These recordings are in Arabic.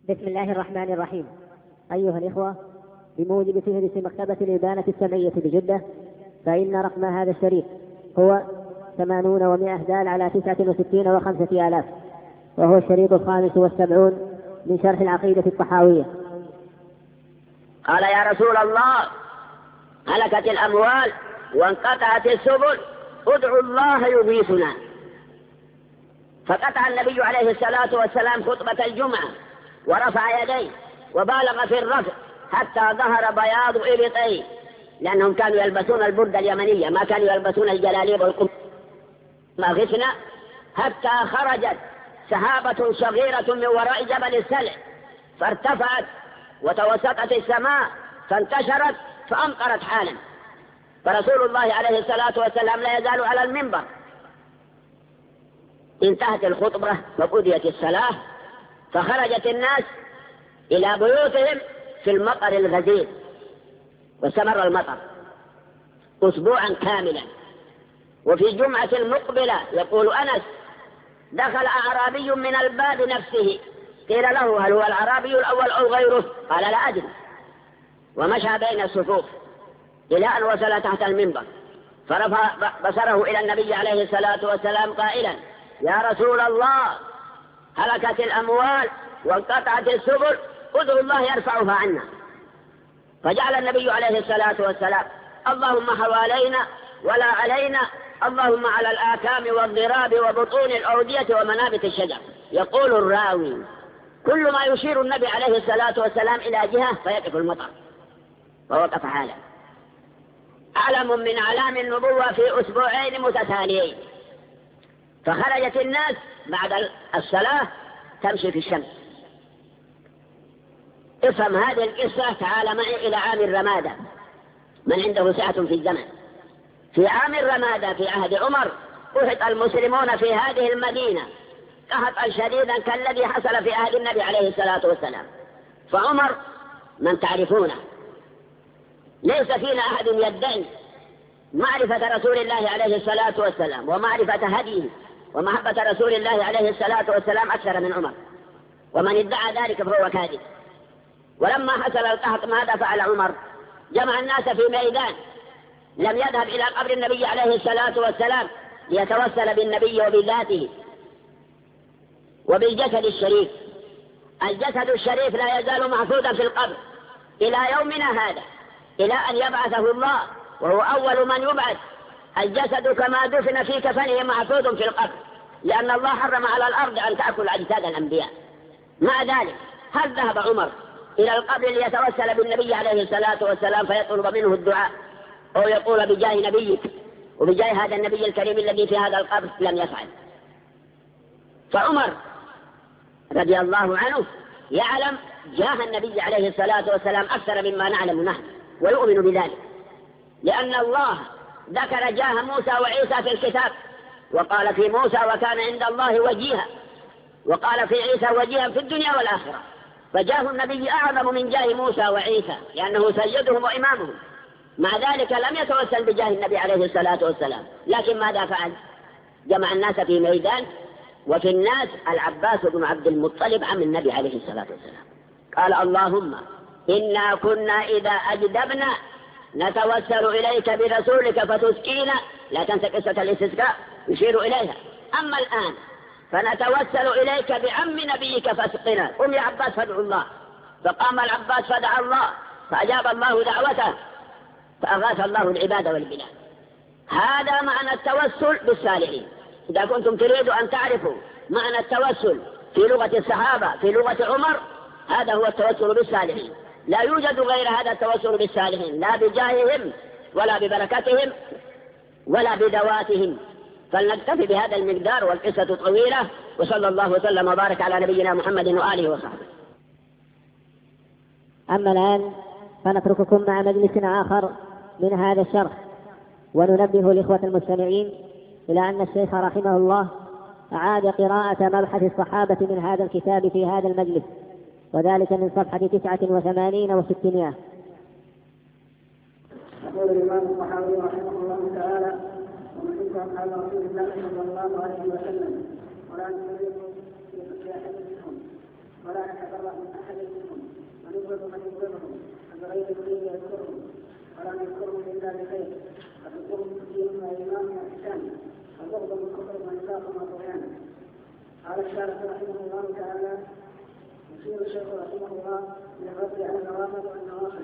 بسم الله الرحمن الرحيم. أيها الإخوة، بموجب فهرس مكتبة الإبانة السمعية بجدة، فإن رقم هذا الشريط هو 80 و100 دال على 69 و5 آلاف، وهو الشريط 75 من شرح العقيدة الطحاوية. قال: يا رسول الله، هلكت الأموال وانقطعت السبل، ادعوا الله يغيثنا. فقطع النبي عليه الصلاة والسلام خطبة الجمعة ورفع يديه وبالغ في الرفع حتى ظهر بياض إبطيه، لأنهم كانوا يلبسون البردة اليمنية، ما كانوا يلبسون الجلاليب والقمصان. غثنا حتى خرجت سحابة صغيرة من وراء جبل السلع فارتفعت وتوسطت السماء فانتشرت فأمطرت حالا. فرسول الله عليه الصلاة والسلام لا يزال على المنبر. انتهت الخطبة وقضيت الصلاة، فخرجت الناس إلى بيوتهم في المطر الغزير، واستمر المطر أسبوعا كاملا. وفي الجمعة المقبلة يقول أنس: دخل أعرابي من الباب نفسه، قيل له: هل هو الأعرابي الأول أو غيره؟ قال: لا أدري. ومشى بين الصفوف إلى أن وصل تحت المنبر، فرفع بصره إلى النبي عليه الصلاة والسلام قائلا: يا رسول الله، هلكت الأموال وانقطعت السبل، ادعوا الله يرفعها عنا. فجعل النبي عليه الصلاة والسلام: اللهم حوالينا ولا علينا، اللهم على الآكام والضراب وبطون الأودية ومنابت الشجر. يقول الراوي: كل ما يشير النبي عليه الصلاة والسلام إلى جهة فيقف المطر، فوقف حالا. علم من أعلام النبوة في أسبوعين متتاليين. فخرجت الناس بعد الصلاة تمشي في الشمس. افهم هذه القصة، تعال معي إلى عام الرمادة، من عنده سعة في الزمن. في عام الرمادة في عهد عمر قحط المسلمون في هذه المدينة قحطا شديدا كالذي حصل في عهد النبي عليه الصلاة والسلام. فعمر من تعرفونه، ليس فينا أحد يدعي معرفة رسول الله عليه الصلاة والسلام ومعرفة هديه ومحبة رسول الله عليه الصلاة والسلام أكثر من عمر، ومن ادعى ذلك فهو كاذب. ولما حصل القحط ماذا فعل عمر؟ جمع الناس في ميدان، لم يذهب إلى قبر النبي عليه الصلاة والسلام ليتوسل بالنبي وبذاته وبالجسد الشريف. الجسد الشريف لا يزال محفوظا في القبر إلى يومنا هذا، إلى أن يبعثه الله، وهو أول من يبعث. الجسد كما دفن في كفنه محفوظ في القبر، لأن الله حرم على الأرض أن تأكل أجساد الأنبياء. مع ذلك هل ذهب عمر إلى القبر ليتوسل بالنبي عليه الصلاة والسلام فيطلب منه الدعاء أو يقول بجاه نبيك وبجاه هذا النبي الكريم الذي في هذا القبر؟ لم يفعل. فعمر رضي الله عنه يعلم جاه النبي عليه الصلاة والسلام أكثر مما نعلم نحن، ويؤمن بذلك، لأن الله ذكر جاه موسى وعيسى في الكتاب، وقال في موسى: وكان عند الله وجيها، وقال في عيسى: وجيها في الدنيا والآخرة. فجاه النبي أعظم من جاه موسى وعيسى، لأنه سيدهم وإمامهم. مع ذلك لم يتوسل بجاه النبي عليه الصلاة والسلام، لكن ماذا فعل؟ جمع الناس في ميدان، وفي الناس العباس بن عبد المطلب عم النبي عليه الصلاة والسلام. قال: اللهم إنا كنا إذا أجدبنا نتوسل إليك برسولك فتسقينا. لا تنسى قصة الاستسقاء، يشير إليها. أما الآن فنتوسل إليك بعم نبيك فاسقنا. قم يا عباس فادعوا الله. فقام العباس فدعا الله فأجاب الله دعوته فأغاث الله العباد والبلاد. هذا معنى التوسل بالصالحين. إذا كنتم تريدوا أن تعرفوا معنى التوسل في لغة الصحابة في لغة عمر، هذا هو التوسل بالصالحين. لا يوجد غير هذا التوسل بالصالحين، لا بجاههم ولا ببركتهم ولا بذواتهم. فلنكتفي بهذا المقدار، والقصة طويلة. وصلى الله وسلم وبارك على نبينا محمد وآله وصحبه. أما الآن فنترككم مع مجلس آخر من هذا الشرح، وننبه الإخوة المستمعين إلى أن الشيخ رحمه الله أعاد قراءة مبحث الصحابة من هذا الكتاب في هذا المجلس، وذلك من صفحة 89 و600. يقول الإمام الطحاوي رحمه الله تعالى: ومن حب أصحاب رسول الله صلى الله عليه وسلم ولا نفرق في أحد منهم ولا نتبرأ من أحد منهم ونبغض من يبغضهم بغير دين يذكرهم ولا نذكرهم إلا بخير فذكرهم دين وإيمان وإحسان وبغض من كفر ونفاق وطغيان. قال الشارح رحمه الله تعالى: يشير الشيخ رحمه الله للرد على النوافل والنوافل.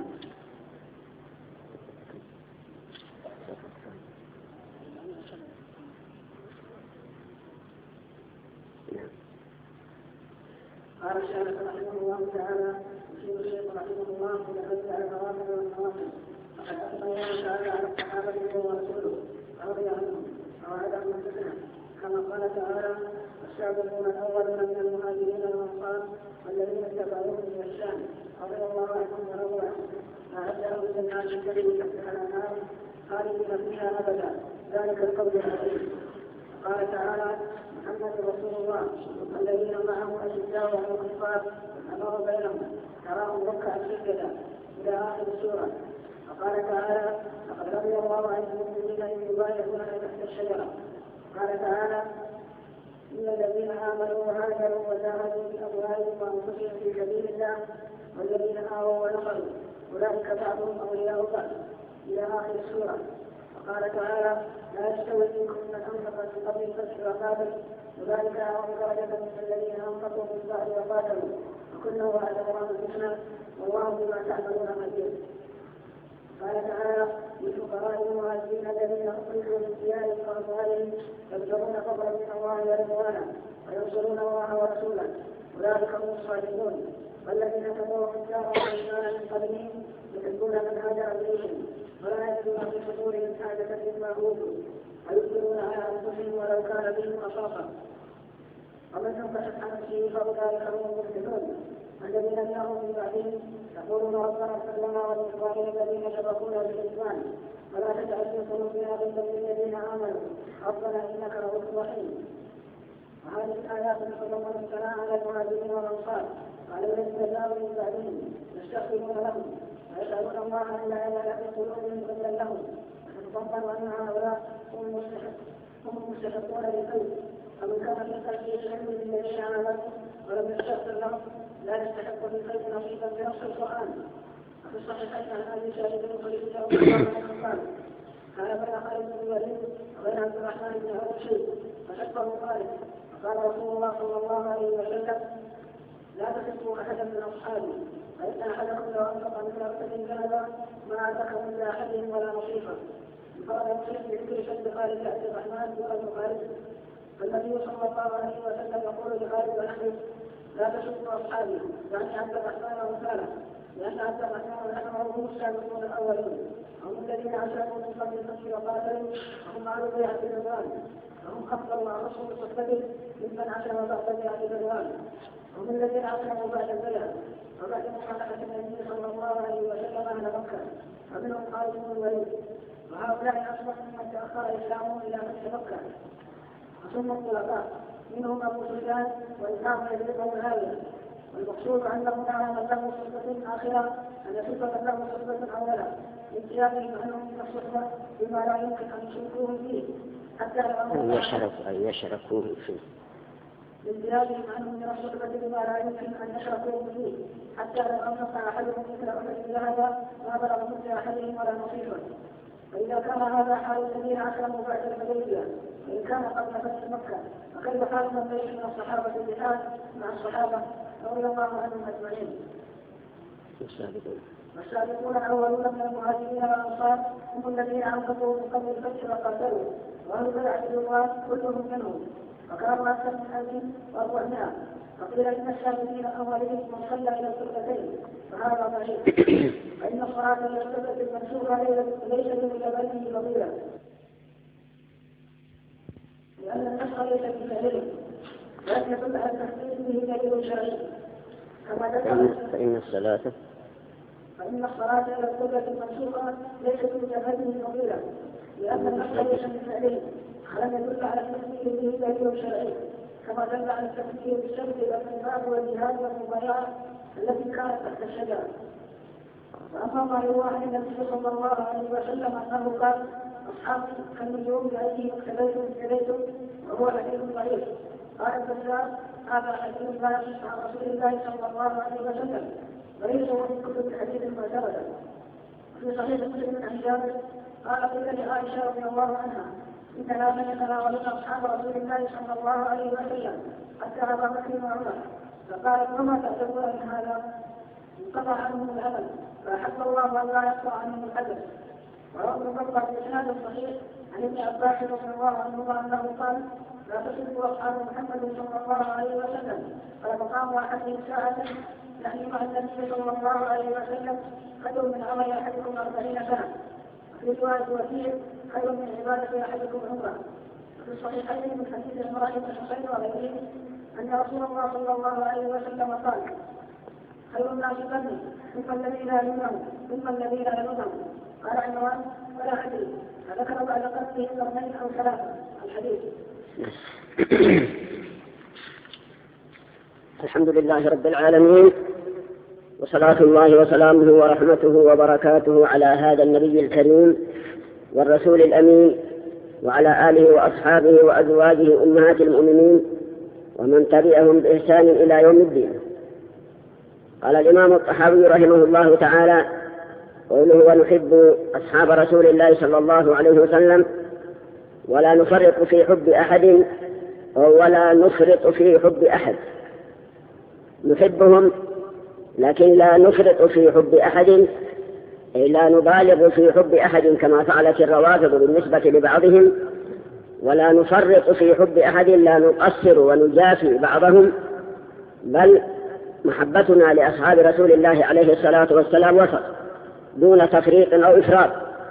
قال الشارح رحمه الله تعالى: يشير الشيخ رحمه الله للرد على النوافل والنوافل. وقد أثنى الله تعالى على الصحابة ورسوله رضي عنهم ووعدهم الحسنى، كما قال تعالى: السابقون الأولون من المهاجرين والأنصار والذين اتبعوهم بإحسان رضي الله عنهم ورضوا عنه أعد لهم جنات تجري تحتها الأنهار خالدين فيها أبدا ذلك القول العظيم. قال تعالى: محمد رسول الله والذين معه أشداء على الكفار أمر بينهم تراهم ركعا سجدا إلى آخر السورة. وقال تعالى: لقد رضي الله عن المؤمنين إذ يبايعونك تحت الشجرة. قال تعالى: إن الذين آمنوا وهاجروا وجاهدوا بأموالهم وأنفسهم في سبيل الله والذين آووا ونصروا أولئك بعضهم أولياء بعض إلى آخر السورة. وقال تعالى: لا يستوي منكم من أنفق من قبل الفتح وقاتل أولئك أعظم درجة من الذين أنفقوا من بعد وقاتلوا وكلا وعد الله الحسنى والله بما تعملون خبير. قال تعالى: للفقراء المهاجرين الذين أخرجوا من ديارهم وأموالهم يبتغون فضلا من الله ورضوانا وينصرون الله ورسوله أولئك هم الصادقون. والذين تبوأوا الدار والإيمان من قبلهم يحبون من هاجر إليهم ولا يجدون في صدورهم حاجة مما أوتوا ويؤثرون على أنفسهم ولو كان بهم خصاصة ومن ينقص عن نفسه فأولئك هم المفلحون. الذين جاءوا من بعدهم يقولون ربنا اغفر لنا ولإخواننا الذين سبقونا بالإيمان ولا تجعل في قلوبنا غلا للذين آمنوا ربنا إنك رؤوف رحيم. وهذه الآيات تتضمن الثناء على المهاجرين والأنصار وعلى الذين جاءوا من بعدهم يستغفرون لهم ويسألون الله أن لا يجعل في قلوبهم غلا لهم وتتضمن أن هؤلاء هم المستحقون للخير. فمن كان في قلبه علم بالذين آمنوا ولم يستغفر لهم لا يستحق بالخير نصيبا بنص القرآن. وفي الصحيحين عن أبي سعيد الخدري رضي الله عنه قال: كان بين خالد بن الوليد وبين عبد الرحمن بن عوف شيء فشبه خالد فقال رسول الله صلى الله عليه وسلم: لا تحبوا أحدا من أصحابي فإن أحدكم لو أنفق مثل أحد ذهبا ما أتاك من أحدهم ولا نصيفا. فقال مسلم بذكر شد خالد بن عبد الرحمن ولد خالد. فالنبي صلى الله عليه وسلم يقول لخالد ونحن: لا تشكوا أصحابي يعني عبد الرحمن ومثاله، لأن عبد الرحمن ونحن هم السابقون الأولون هم الذين أشركوا من قبل الفتح وقاتلوا وهم على بيعة الرضوان وهم أفضل وأرسلوا الصحبة ممن عاشروا بعد بيعة الرضوان هم الذين عاشروا بعد البيعة وبعد مخالفة النبي صلى الله عليه وسلم أهل مكة ومنهم خالد بن الوليد. وهؤلاء أصبح ممن تأخر إسلامهم إلى فتح مكة. ثم الخلفاء منهم أبو سفيان وإسحاق يزيد ومعاوية. والمقصود أنه نعى من له صفة آخرة أن يصف من له صفة أولا لامتيازهم عنهم من الصحبة بما لا يمكن أن يشركوه فيه حتى لو يشركوه فيه لامتيازهم عنهم من الصحبة بما لا يمكن أن يشركوه فيه حتى لو أنفق أحدهم مثل أحد ذهب ما بلغ مثل أحدهم ولا نصيفا. فإذا كان هذا حال الذين أسلموا بعد الحديبية وإن كان قبل فتح مكة فكيف حال من ليس من الصحابة الجهاد مع الصحابة رضي الله عنهم أجمعين. والسابقون الأولون من المهاجرين والأنصار هم الذين أنفقوا من قبل الفتح وقاتلوا وأهل بيعة الرضوان كلهم منهم وكانوا أكثر من 1400. فقيل إن السابقين الأولين من صلى إلى القبلتين فهذا ضعيف. فإن الصلاة إلى القبلة المنسوبة ليس بمجابته فضيلة لأن النسخ ليس بسهل لكن يدل على التخصيص به دليل شرعي. فإن الصلاة إلى القبلة المنسوبة ليس بمجابته فضيلة لأن النسخ ليس بسهل ولم يدل على التخصيص به دليل شرعي كما دل على التفكير بالشرط إلى الإنفاق والجهاد والمبايعة التي كانت تحت الشجرة. وأما ما يروى عن النبي صلى الله عليه وسلم أنه قال: أصحابي كالنجوم بأيديهم اقتديتم وهو حديث ضعيف. قال البزار: هذا حديث لا يصح عن رسول الله صلى الله عليه وسلم وليس هو من كتب حديث معتمدا. في صحيح مسلم عن جابر قال قيل لعائشه رضي الله عنها اننا سنتناولون اصحاب رسول الله صلى الله عليه وسلم حتى ابا بكر وعمر، فقالت وما تعتبرون من هذا؟ انقطع عنهم الامل فاحب الله ان لا يقطع عنهم الحدث. وروى ابن بطه باسناد صحيح عن ابن عباس رضي الله عنهما انه قال لا تسبوا اصحاب محمد صلى الله عليه وسلم فلمقام احدهم ساعه يعني مع النبي صلى الله عليه وسلم خير من عمل احدكم 40 سنه. في روايه وكيع خير من عباده احدكم عمره. في الصحيحين من حديث عمران بن حسين وغيره ان رسول الله صلى الله عليه وسلم قال خير الناس قرني ثم الذين يلونهم ثم الذين يلونهم. قال عمران ولا ادري فذكر بعد قرنه قرنين او ثلاثه الحديث. الحمد لله رب العالمين، وصلاة الله وسلامه ورحمته وبركاته على هذا النبي الكريم والرسول الأمين وعلى آله وأصحابه وأزواجه أمهات المؤمنين ومن تبعهم بإحسان إلى يوم الدين. قال الإمام الطحاوي رحمه الله تعالى قوله ونحب أصحاب رسول الله صلى الله عليه وسلم ولا نفرط في حب أحد ولا نفرط في حب أحد. نحبهم لكن لا نفرط في حب أحد، أي لا نبالغ في حب أحد كما فعلت الروافض بالنسبة لبعضهم، ولا نفرط في حب أحد لا نقصر ونجافي بعضهم، بل محبتنا لأصحاب رسول الله عليه الصلاة والسلام وسط دون تفريط أو إفراط.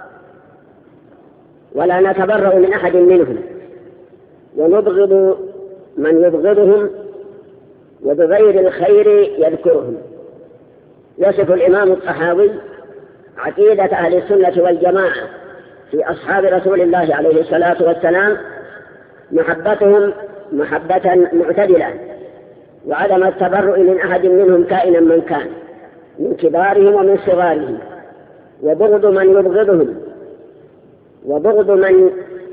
ولا نتبرأ من أحد منهم ونبغض من يبغضهم وبغير الخير يذكرهم. يصف الإمام الطحاوي عقيدة أهل السنة والجماعة في أصحاب رسول الله عليه الصلاة والسلام محبتهم محبة معتدلة، وعدم التبرؤ من أحد منهم كائنا من كان من كبارهم ومن صغارهم، وبغض من يبغضهم وبغض من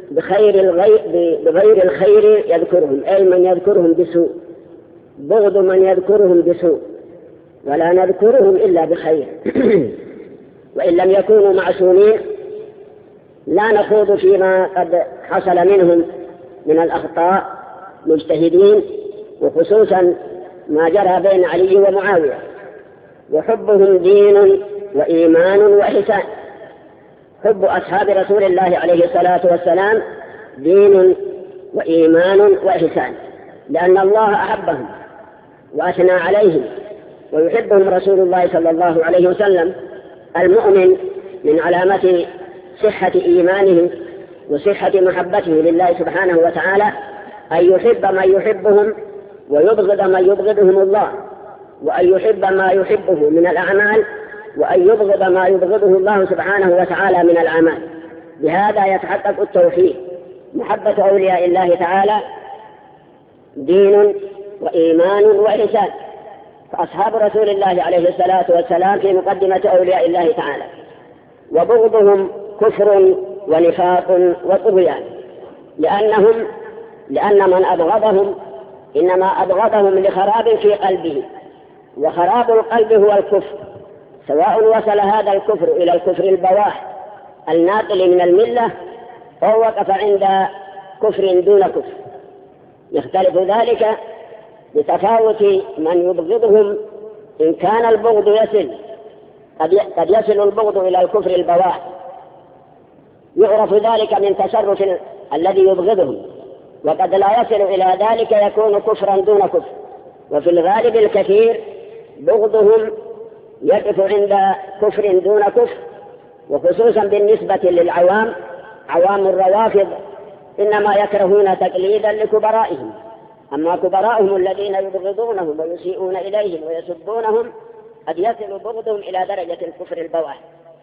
بغير الخير يذكرهم، أي من يذكرهم بسوء، بغض من يذكرهم بسوء، ولا نذكرهم إلا بخير. وإن لم يكونوا معصومين لا نخوض فيما قد حصل منهم من الأخطاء مجتهدين، وخصوصا ما جرى بين علي ومعاوية. وحبهم دين وإيمان وإحسان. حب أصحاب رسول الله عليه الصلاة والسلام دين وإيمان وإحسان، لأن الله أحبهم وأثنى عليهم، ويحبهم رسول الله صلى الله عليه وسلم. المؤمن من علامة صحة إيمانه وصحة محبته لله سبحانه وتعالى أن يحب من يحبهم ويبغض من يبغضهم الله، وأن يحب ما يحبه من الأعمال وأن يبغض ما يبغضه الله سبحانه وتعالى من الأعمال. بهذا يتحقق التوحيد. محبة أولياء الله تعالى دين وإيمان وإحسان، فأصحاب رسول الله عليه الصلاة والسلام في مقدمة أولياء الله تعالى. وبغضهم كفر ونفاق وطغيان، لأن من أبغضهم إنما أبغضهم لخراب في قلبه، وخراب القلب هو الكفر، سواء وصل هذا الكفر إلى الكفر البواح الناقل من الملة أو وقف عند كفر دون كفر. يختلف ذلك بتفاوت من يبغضهم. إن كان البغض قد يصل البغض إلى الكفر البواح، يعرف ذلك من تصرف الذي يبغضهم، وقد لا يصل إلى ذلك يكون كفرا دون كفر. وفي الغالب الكثير بغضهم يقف عند كفر دون كفر، وخصوصا بالنسبة للعوام. عوام الروافض إنما يكرهون تقليدا لكبرائهم، أما كبرائهم الذين يبغضونهم ويسيئون إليهم ويسبونهم قد يصل بغضهم إلى درجة الكفر البواح.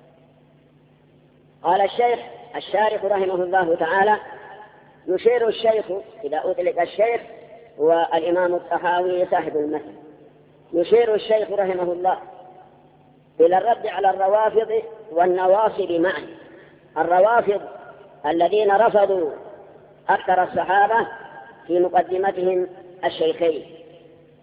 قال الشيخ الشارح رحمه الله تعالى: يشير الشيخ، إذا أطلق الشيخ والإمام الطحاوي صاحب المثل، يشير الشيخ رحمه الله إلى الرد على الروافض والنواصب معا. الروافض الذين رفضوا أكثر الصحابة في مقدمتهم الشيخين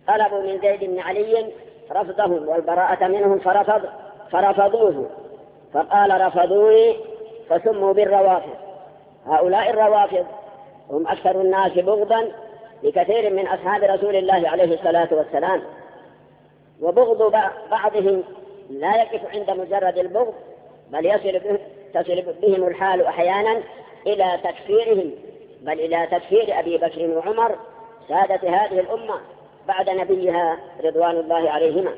طلبوا من زيد بن علي رفضهم والبراءة منهم فرفضوه، فقال رفضوني فسموا بالروافض. هؤلاء الروافض هم أكثر الناس بغضا لكثير من أصحاب رسول الله عليه الصلاة والسلام، وبغض بعضهم لا يقف عند مجرد البغض، بل تصل بهم الحال أحيانا إلى تكفيرهم، بل إلى تكفير أبي بكر وعمر سادة هذه الأمة بعد نبيها رضوان الله عليهما.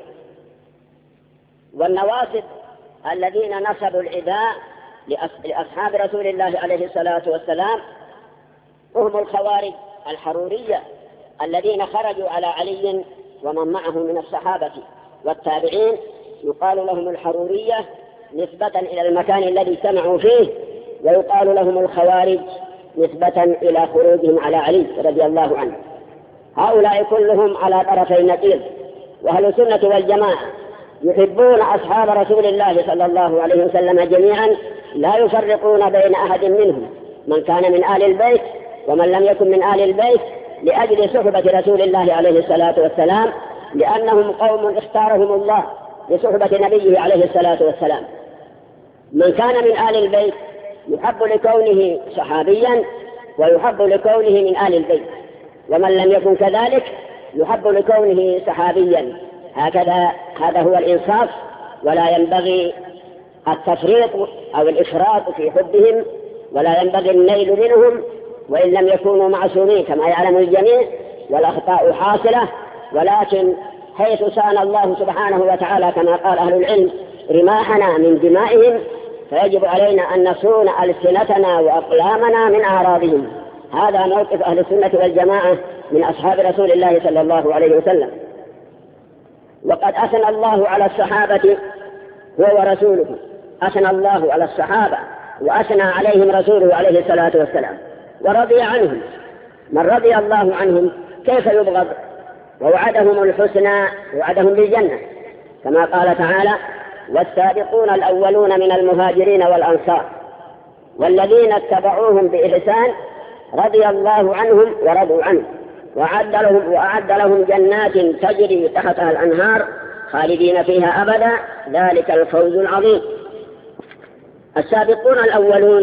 والنواصب الذين نصبوا العداء لأصحاب رسول الله عليه الصلاة والسلام هم الخوارج الحرورية الذين خرجوا على علي ومن معه من الصحابة والتابعين، يقال لهم الحرورية نسبة إلى المكان الذي اجتمعوا فيه، ويقال لهم الخوارج نسبة إلى خروجهم على علي رضي الله عنه. هؤلاء كلهم على طرفي النقيض، وأهل السنة والجماعة يحبون أصحاب رسول الله صلى الله عليه وسلم جميعا، لا يفرقون بين أحد منهم، من كان من آل البيت ومن لم يكن من آل البيت، لأجل صحبة رسول الله عليه الصلاة والسلام، لأنهم قوم اختارهم الله لصحبة نبيه عليه الصلاة والسلام. من كان من آل البيت يحب لكونه صحابيا ويحب لكونه من آل البيت، ومن لم يكن كذلك يحب لكونه صحابيا. هذا هو الإنصاف، ولا ينبغي التفريط أو الإفراط في حبهم، ولا ينبغي النيل منهم وإن لم يكونوا معصومين كما يعلم الجميع، والأخطاء حاصلة، ولكن حيث سان الله سبحانه وتعالى كما قال أهل العلم رماحنا من دمائهم، فيجب علينا أن نصون ألسنتنا وأقلامنا من أعراضهم. هذا موقف أهل السنة والجماعة من أصحاب رسول الله صلى الله عليه وسلم. وقد أثنى الله على الصحابة هو ورسوله، أثنى الله على الصحابة وأثنى عليهم رسوله عليه الصلاة والسلام ورضي عنهم. من رضي الله عنهم كيف يبغض؟ ووعدهم الحسنى، وعدهم بالجنة كما قال تعالى: والسابقون الأولون من المهاجرين والأنصار والذين اتبعوهم بإحسان رضي الله عنهم ورضوا عنه وأعد لهم جنات تجري تحتها الأنهار خالدين فيها أبدا ذلك الفوز العظيم. السابقون الأولون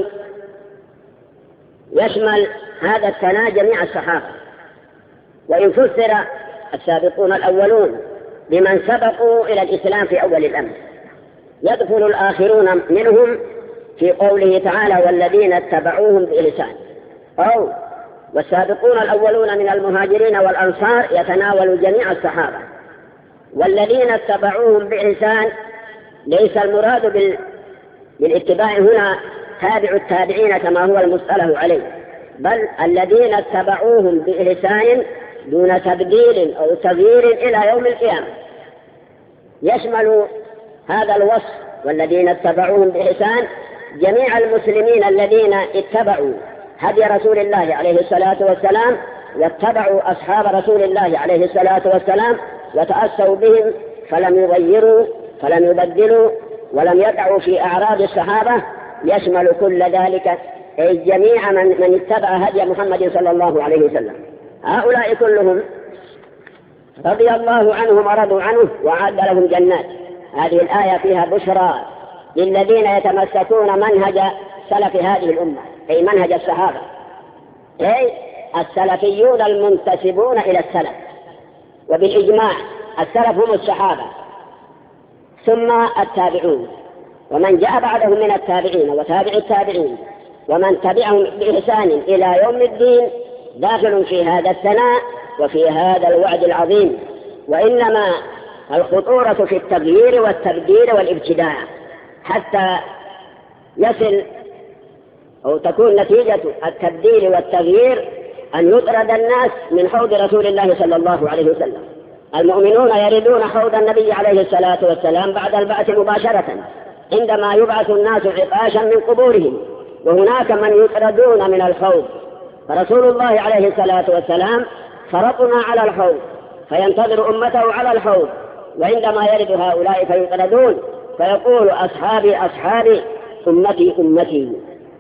يشمل هذا الثناء جميع الصحابة، وإن فسر السابقون الأولون بمن سبقوا إلى الإسلام في أول الأمر، يدخل الآخرون منهم في قوله تعالى: والذين اتبعوهم بإحسان، أو والسابقون الأولون من المهاجرين والأنصار يتناول جميع الصحابة. والذين اتبعوهم بإحسان ليس المراد بالاتباع هنا تابع التابعين كما هو المصطلح عليه، بل الذين اتبعوهم بإحسان دون تبديل أو تغيير إلى يوم القيامة. يشمل هذا الوصف والذين اتبعوهم بإحسان جميع المسلمين الذين اتبعوا هدي رسول الله عليه الصلاة والسلام، واتبعوا أصحاب رسول الله عليه الصلاة والسلام وتأسوا بهم، فلم يغيروا فلم يبدلوا ولم يقعوا في أعراض الصحابة. يشمل كل ذلك أي جميع من اتبع هدي محمد صلى الله عليه وسلم. هؤلاء كلهم رضي الله عنهم ورضوا عنه وأعد لهم جنات. هذه الآية فيها بشرى للذين يتمسكون منهج سلف هذه الأمة، أي منهج الصحابة، أي السلفيون المنتسبون إلى السلف. وبالإجماع السلف هم الصحابة ثم التابعون، ومن جاء بعدهم من التابعين وتابع التابعين ومن تبعهم بإحسان إلى يوم الدين داخل في هذا الثناء وفي هذا الوعد العظيم. وإنما الخطورة في التغيير والتبديل والابتداع حتى يصل أو تكون نتيجة التبديل والتغيير أن يطرد الناس من حوض رسول الله صلى الله عليه وسلم. المؤمنون يردون حوض النبي عليه الصلاة والسلام بعد البعث مباشرة عندما يبعث الناس عطاشا من قبورهم، وهناك من يطردون من الحوض، فرسول الله عليه الصلاة والسلام فرطنا على الحوض فينتظر أمته على الحوض، وعندما يرد هؤلاء فيطردون فيقول: أصحابي أصحابي أمتي أمتي،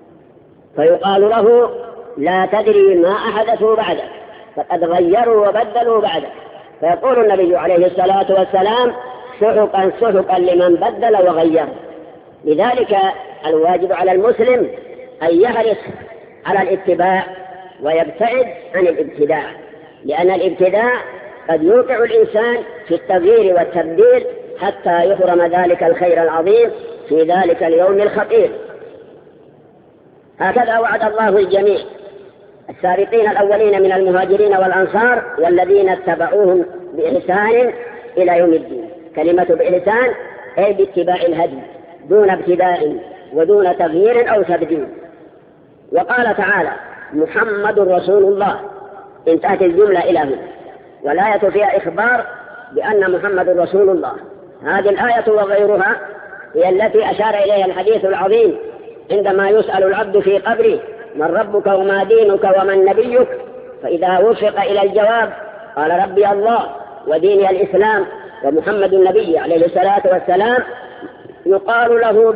فيقال له: لا تدري ما أحدثوا بعدك، فقد غيروا وبدلوا بعدك. فيقول النبي عليه الصلاة والسلام: سحقا سحقا لمن بدل وغير. لذلك الواجب على المسلم أن يحرص على الاتباع ويبتعد عن الابتداع، لأن الابتداع قد يوقع الإنسان في التغيير والتبديل حتى يحرم ذلك الخير العظيم في ذلك اليوم الخطير. هكذا وعد الله الجميع السابقين الأولين من المهاجرين والأنصار والذين اتبعوهم بإحسان إلى يوم الدين. كلمة بإحسان أي باتباع الهدي دون ابتداء ودون تغيير أو تبديل. وقال تعالى: محمد رسول الله، انتهت الجملة إلى هنا، والآية فيها إخبار بأن محمد رسول الله. هذه الآية وغيرها هي التي أشار إليها الحديث العظيم عندما يسأل العبد في قبره: من ربك وما دينك ومن نبيك؟ فإذا وفق إلى الجواب قال: ربي الله وديني الإسلام ومحمد النبي عليه الصلاة والسلام، يقال له: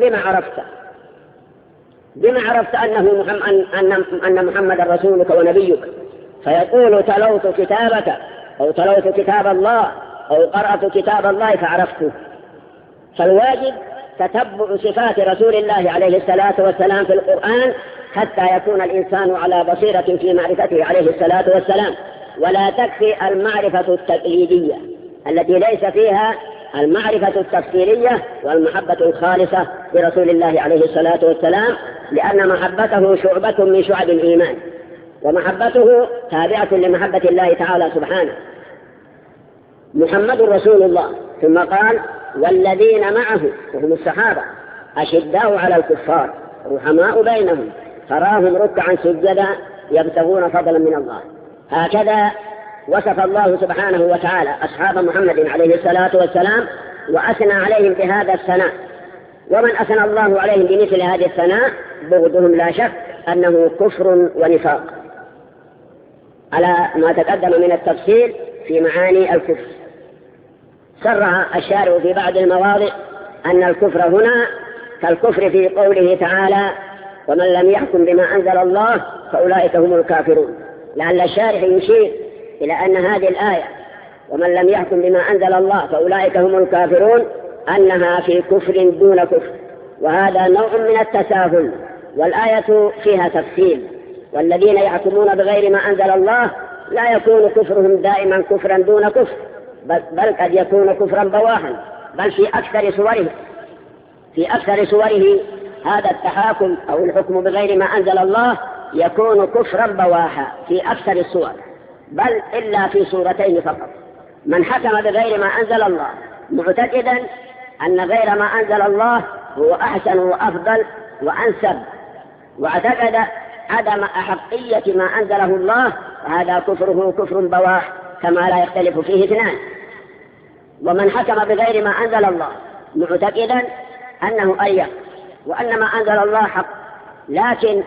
بما عرفت أن محمد رسولك ونبيك؟ فيقول: تلوت كتابك، أو تلوت كتاب الله، أو قرأت كتاب الله فعرفته. فالواجب تتبع صفات رسول الله عليه الصلاة والسلام في القرآن حتى يكون الإنسان على بصيرة في معرفته عليه الصلاة والسلام، ولا تكفي المعرفة التقليدية التي ليس فيها المعرفة التفصيلية والمحبة الخالصة لرسول الله عليه الصلاة والسلام، لأن محبته شعبة من شعب الإيمان، ومحبته تابعة لمحبة الله تعالى سبحانه. محمد رسول الله. ثم قال: والذين معه، وهم الصحابة، أشداء على الكفار رحماء بينهم تراهم ركعا سجدا يبتغون فضلا من الله. هكذا وصف الله سبحانه وتعالى أصحاب محمد عليه الصلاة والسلام وأثنى عليهم بهذا الثناء. ومن أثنى الله عليهم بمثل هذه الثناء بغضهم لا شك أنه كفر ونفاق، على ما تقدم من التفصيل في معاني الكفر. صرح الشارع في بعض المواضع أن الكفر هنا كالكفر في قوله تعالى: ومن لم يحكم بما أنزل الله فأولئك هم الكافرون. لعل الشارح يشير إلى أن هذه الآية ومن لم يحكم بما أنزل الله فأولئك هم الكافرون أنها في كفر دون كفر، وهذا نوع من التساهل، والآية فيها تفصيل. والذين يحكمون بغير ما أنزل الله لا يكون كفرهم دائما كفرا دون كفر، بل قد يكون كفرا بواحا، بل في أكثر صوره هذا التحاكم أو الحكم بغير ما أنزل الله يكون كفرا بواحا في أكثر الصور، بل إلا في صورتين فقط: من حكم بغير ما أنزل الله معتقدا أن غير ما أنزل الله هو أحسن وأفضل وأنسب، واعتقد عدم أحقية ما أنزله الله، فهذا كفره كفر بواح كما لا يختلف فيه اثنان. ومن حكم بغير ما أنزل الله معتقدا أنه أريح وأن ما أنزل الله حق، لكن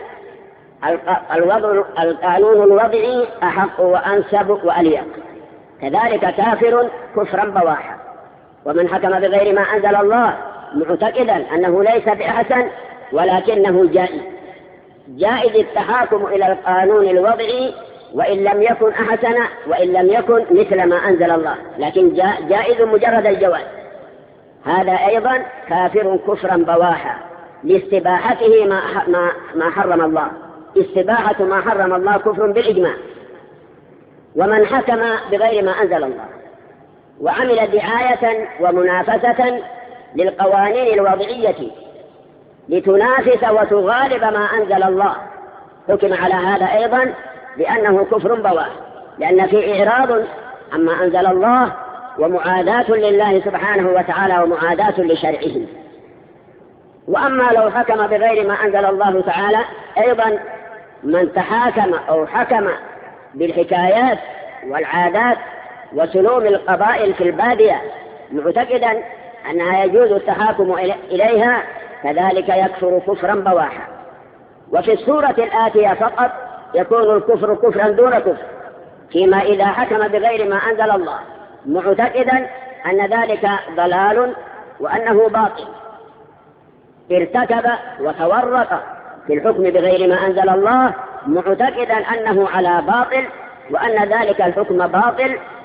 القانون الوضعي أحق وأنسب وأليق، كذلك كافر كفرا بواحا. ومن حكم بغير ما أنزل الله معتقدا أنه ليس بأحسن ولكنه جائز التحاكم إلى القانون الوضعي وإن لم يكن أحسن وإن لم يكن مثل ما أنزل الله، لكن جائز مجرد الجواز. هذا أيضا كافر كفرا بواحا لاستباحته ما حرم الله. استباحة ما حرم الله كفر بالإجماع. ومن حكم بغير ما أنزل الله وعمل دعاية ومنافسة للقوانين الوضعية لتنافس وتغالب ما أنزل الله حكم على هذا أيضا بأنه كفر بواح، لأن في إعراض عما أنزل الله ومعاداة لله سبحانه وتعالى ومعاداة لشرعه. وأما لو حكم بغير ما أنزل الله تعالى أيضا من تحاكم أو حكم بالحكايات والعادات وسلوم القبائل في البادية معتقدا أنها يجوز التحاكم إليها كذلك يكفر كفرا بواحا. وفي السورة الآتية فقط يكون الكفر كفرا دون كفر، فيما إذا حكم بغير ما أنزل الله معتقدا أن ذلك ضلال وأنه باطل، ارتكب وتورط في الحكم بغير ما أنزل الله معتقدا أنه على باطل وأن ذلك الحكم باطل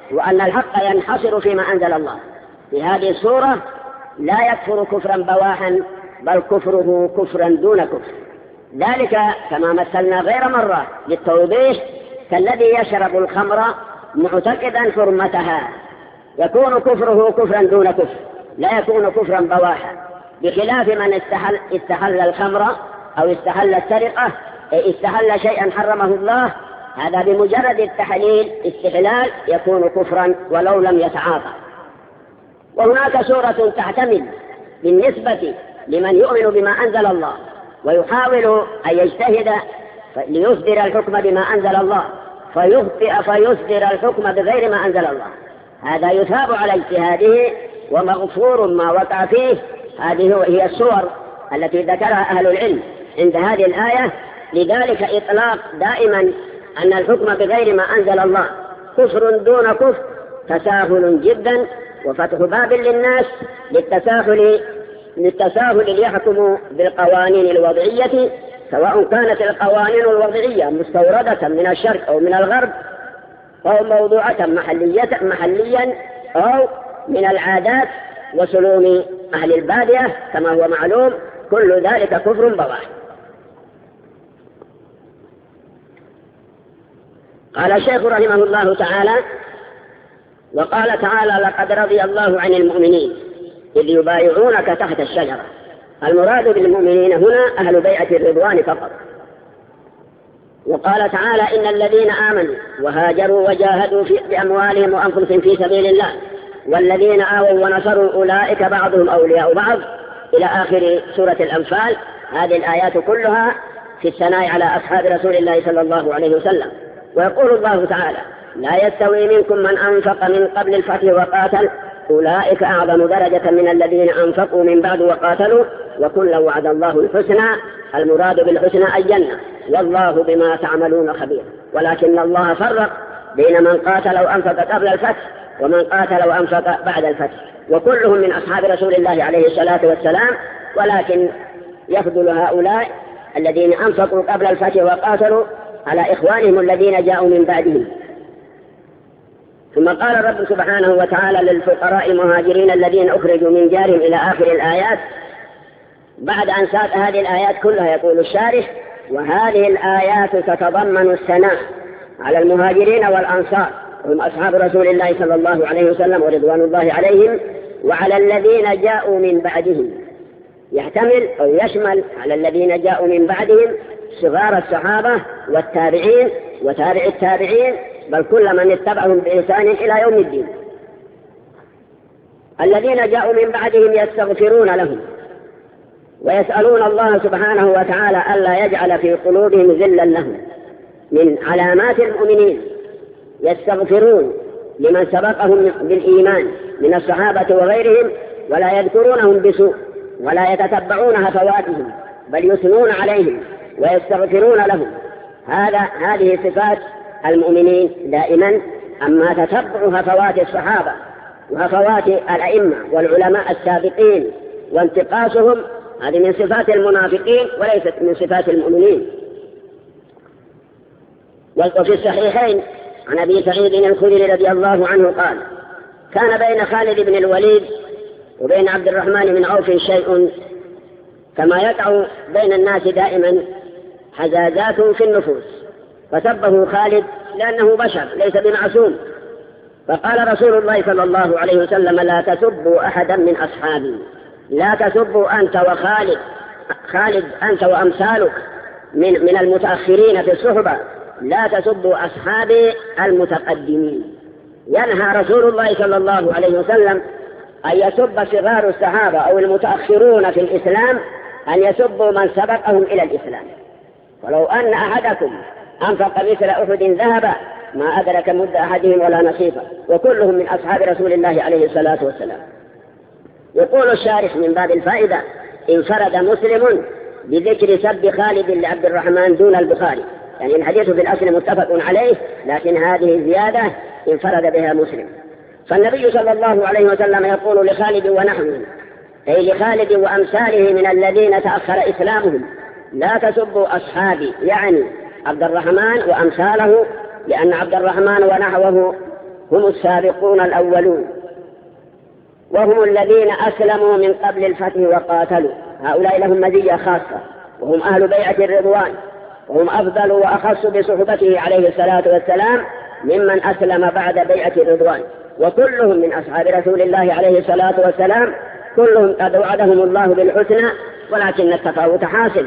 وأن الحق ينحصر فيما أنزل الله. في هذه السورة لا يكفر كفرا بواحا، بل كفره كفرا دون كفر. ذلك كما مثلنا غير مرة للتوضيح كالذي يشرب الخمر معتقدا حرمتها، يكون كفره كفرا دون كفر، لا يكون كفرا بواحا، بخلاف من استحل الخمر أو استحل السرقة، استحل شيئا حرمه الله، هذا بمجرد التحليل استحلال يكون كفرا ولو لم يتعاطى. وهناك سورة تعتمد بالنسبة لمن يؤمن بما أنزل الله ويحاول أن يجتهد ليصدر الحكم بما أنزل الله فيخطئ فيصدر الحكم بغير ما أنزل الله، هذا يثاب على اجتهاده ومغفور ما وقع فيه. هذه هي الصور التي ذكرها أهل العلم عند هذه الآية. لذلك إطلاق دائما أن الحكم بغير ما أنزل الله كفر دون كفر تساهل جدا، وفتح باب للناس للتساهل ليحكموا بالقوانين الوضعية، سواء كانت القوانين الوضعية مستوردة من الشرق أو من الغرب، أو موضوعة محليا، أو من العادات وسلوم أهل البادية كما هو معلوم، كل ذلك كفر بواح. قال الشيخ رحمه الله تعالى: وقال تعالى: لقد رضي الله عن المؤمنين إذ يبايعونك تحت الشجرة. المراد بالمؤمنين هنا أهل بيعة الرضوان فقط. وقال تعالى: إن الذين آمنوا وهاجروا وجاهدوا بأموالهم وأنفسهم في سبيل الله والذين آووا ونصروا أولئك بعضهم أولياء بعض، إلى آخر سورة الأنفال. هذه الآيات كلها في الثناء على أصحاب رسول الله صلى الله عليه وسلم. ويقول الله تعالى: لا يستوي منكم من أنفق من قبل الفتح وقاتل أولئك أعظم درجة من الذين أنفقوا من بعد وقاتلوا وكلا وعد الله الحسنى. المراد بالحسنى الجنة، والله بما تعملون خبير. ولكن الله فرق بين من قاتل وأنفق قبل الفتح ومن قاتل وأنفق بعد الفتح، وكلهم من أصحاب رسول الله عليه الصلاة والسلام، ولكن يفضل هؤلاء الذين أنفقوا قبل الفتح وقاتلوا على إخوانهم الذين جاءوا من بعدهم. ثم قال الرب سبحانه وتعالى للفقراء المهاجرين الذين أخرجوا من ديارهم إلى آخر الآيات. بعد أن ساق هذه الآيات كلها يقول الشارح: وهذه الآيات تتضمن الثناء على المهاجرين والأنصار، هم أصحاب رسول الله صلى الله عليه وسلم ورضوان الله عليهم، وعلى الذين جاءوا من بعدهم. يحتمل أو يشمل على الذين جاءوا من بعدهم صغار الصحابة والتابعين وتابع التابعين، بل كل من اتبعهم بإحسان إلى يوم الدين. الذين جاءوا من بعدهم يستغفرون لهم ويسألون الله سبحانه وتعالى ألا يجعل في قلوبهم ذلا لهم. من علامات المؤمنين يستغفرون لمن سبقهم بالإيمان من الصحابة وغيرهم، ولا يذكرونهم بسوء ولا يتتبعون هفواتهم، بل يثنون عليهم ويستغفرون لهم. هذه صفات المؤمنين دائما. أما تتبع هفوات الصحابة وهفوات الأئمة والعلماء السابقين وانتقاصهم، هذه من صفات المنافقين وليست من صفات المؤمنين. وفي الصحيحين عن أبي سعيد الخدري رضي الله عنه قال: كان بين خالد بن الوليد وبين عبد الرحمن بن عوف شيء كما يقع بين الناس دائما حزازات في النفوس، فسبه خالد لأنه بشر ليس بمعصوم، فقال رسول الله صلى الله عليه وسلم: لا تسبوا أحدا من أصحابي، لا تسبوا أنت وخالد، خالد أنت وأمثالك من المتأخرين في الصحبة، لا تسبوا أصحابي المتقدمين. ينهى رسول الله صلى الله عليه وسلم أن يسب صغار الصحابة أو المتأخرون في الإسلام أن يسبوا من سبقهم إلى الإسلام. ولو أن أحدكم أنفق مثل أحد ذهبا ما أدرك مد أحدهم ولا نصيفا، وكلهم من أصحاب رسول الله عليه الصلاة والسلام. يقول الشارح من باب الفائدة: انفرد مسلم بذكر سب خالد لعبد الرحمن دون البخاري، يعني الحديث في الأصل متفق عليه، لكن هذه الزيادة انفرد بها مسلم. فالنبي صلى الله عليه وسلم يقول لخالد ونحوه، أي لخالد وأمثاله من الذين تأخر إسلامهم: لا تسبوا أصحابي، يعني عبد الرحمن وأمثاله، لأن عبد الرحمن ونحوه هم السابقون الأولون، وهم الذين أسلموا من قبل الفتح وقاتلوا. هؤلاء لهم مزية خاصة، وهم أهل بيعة الرضوان، وهم أفضل وأخص بصحبته عليه الصلاة والسلام ممن أسلم بعد بيعة الرضوان، وكلهم من أصحاب رسول الله عليه الصلاة والسلام، كلهم قد وعدهم الله بالحسنى، ولكن التفاوت حاصل.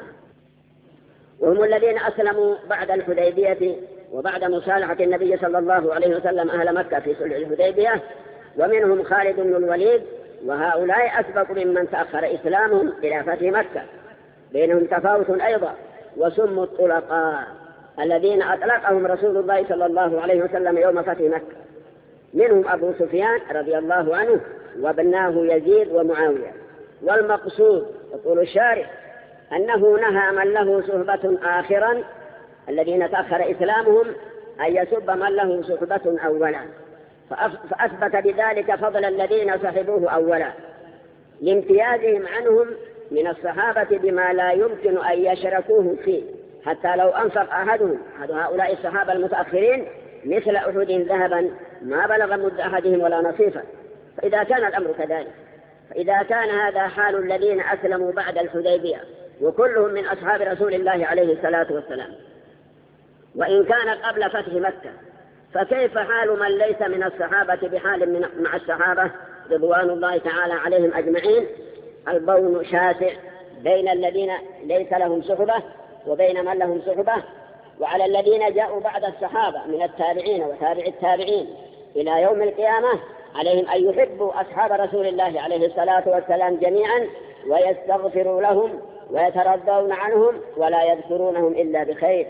وهم الذين أسلموا بعد الحديبية وبعد مصالحة النبي صلى الله عليه وسلم أهل مكة في صلح الحديبية، ومنهم خالد بن الوليد، وهؤلاء أسبق ممن تأخر إسلامهم إلى فتح مكة. بينهم تفاوت أيضا، وسموا الطلقاء الذين أطلقهم رسول الله صلى الله عليه وسلم يوم فتح مكة. منهم أبو سفيان رضي الله عنه وابناه يزيد ومعاوية. والمقصود يقول الشارح أنه نهى من له صحبة آخرا الذين تأخر إسلامهم أن يسب من له صحبة أولا، فأثبت بذلك فضل الذين صحبوه أولا لامتيازهم عنهم من الصحابة بما لا يمكن أن يشركوه فيه، حتى لو أنفق أحد هؤلاء الصحابة المتأخرين مثل أحد ذهبا ما بلغ مد أحدهم ولا نصيفا. فإذا كان الأمر كذلك، فإذا كان هذا حال الذين أسلموا بعد الحديبية وكلهم من أصحاب رسول الله عليه الصلاة والسلام، وإن كان قبل فتح مكة، فكيف حال من ليس من الصحابة بحال مع الصحابة رضوان الله تعالى عليهم أجمعين؟ البون شاسع بين الذين ليس لهم صحبة وبين من لهم صحبة. وعلى الذين جاءوا بعد الصحابة من التابعين وتابع التابعين إلى يوم القيامة عليهم أن يحبوا أصحاب رسول الله عليه الصلاة والسلام جميعا، ويستغفروا لهم ويترضون عنهم ولا يذكرونهم إلا بخير.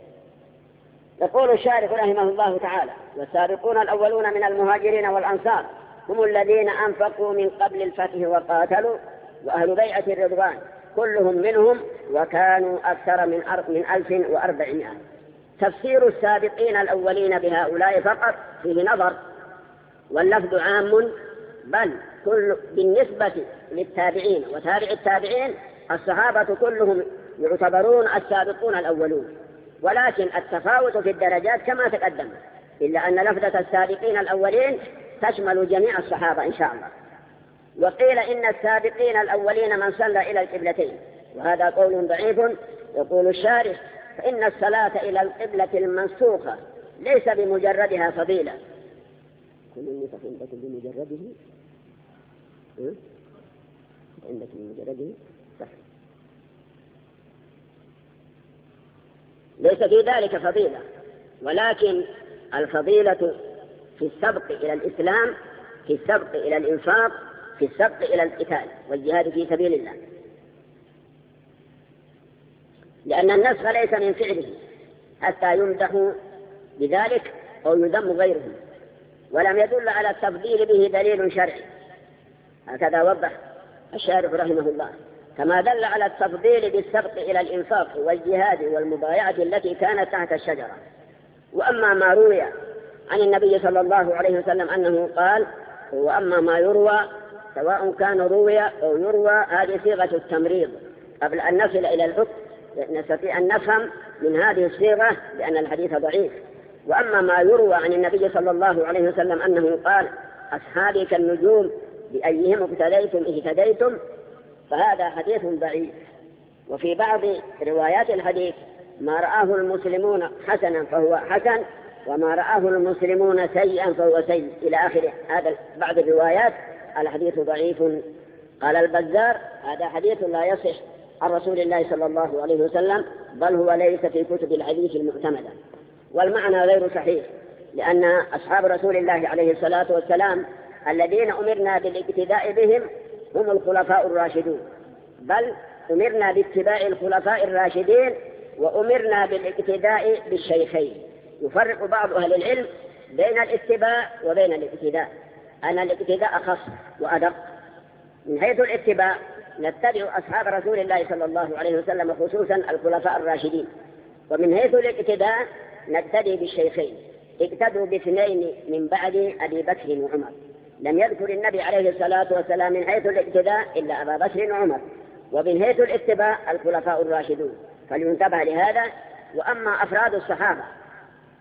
يقول الشارح رحمه الله تعالى: والسابقون الأولون من المهاجرين والأنصار هم الذين أنفقوا من قبل الفتح وقاتلوا، وأهل بيعة الرضوان كلهم منهم، وكانوا أكثر من 1400. تفسير السابقين الأولين بهؤلاء فقط فيه نظر، واللفظ عام، بل كل بالنسبة للتابعين وتابع التابعين الصحابة كلهم يعتبرون السابقون الأولون، ولكن التفاوت في الدرجات كما تقدم، إلا أن لفظة السابقين الأولين تشمل جميع الصحابة إن شاء الله. وقيل إن السابقين الأولين من صلى إلى القبلتين، وهذا قول ضعيف. يقول الشارح: فإن الصلاة إلى القبلة المنسوخة ليس بمجردها فضيلة. كل النسخ عندكم بمجرده؟ عندكم بمجرده؟ صح. ليس في ذلك فضيلة، ولكن الفضيلة في السبق إلى الإسلام، في السبق إلى الإنفاق، في السبق إلى القتال والجهاد في سبيل الله، لأن النسخ ليس من فعله حتى يمدح بذلك أو يذم غيره، ولم يدل على التفضيل به دليل شرعي. هكذا وضح الشارح رحمه الله، كما دل على التفضيل بالسبق إلى الإنفاق والجهاد والمبايعة التي كانت تحت الشجرة. وأما ما روي عن النبي صلى الله عليه وسلم أنه قال، وأما ما يروى سواء كان روي أو يروى، هذه صيغة التمريض قبل أن نصل إلى الحكم نستطيع أن نفهم من هذه الصيغة بأن الحديث ضعيف. وأما ما يروى عن النبي صلى الله عليه وسلم أنه قال: أصحابي كالنجوم بأيهم ابتديتم اهتديتم، فهذا حديث ضعيف. وفي بعض روايات الحديث: ما رآه المسلمون حسنا فهو حسن، وما رآه المسلمون سيئا فهو سيء، إلى آخر هذا بعض الروايات. الحديث ضعيف. قال البزار: هذا حديث لا يصح عن رسول الله صلى الله عليه وسلم، بل هو ليس في كتب الحديث المعتمدة. والمعنى غير صحيح، لأن أصحاب رسول الله عليه الصلاة والسلام الذين أمرنا بالاقتداء بهم هم الخلفاء الراشدون، بل أمرنا باتباع الخلفاء الراشدين وأمرنا بالاقتداء بالشيخين. يفرق بعض أهل العلم بين الاتباع وبين الاقتداء، أن الاقتداء أخص وأدق. من حيث الاتباع نتبع أصحاب رسول الله صلى الله عليه وسلم، خصوصا الخلفاء الراشدين. ومن حيث الاقتداء نقتدي بالشيخين، اقتدوا باثنين من بعد أبي بكر وعمر. لم يذكر النبي عليه الصلاة والسلام من حيث الاقتداء إلا أبا بكر وعمر، ومن حيث الاتباع الخلفاء الراشدون، فلينتبه لهذا. وأما أفراد الصحابة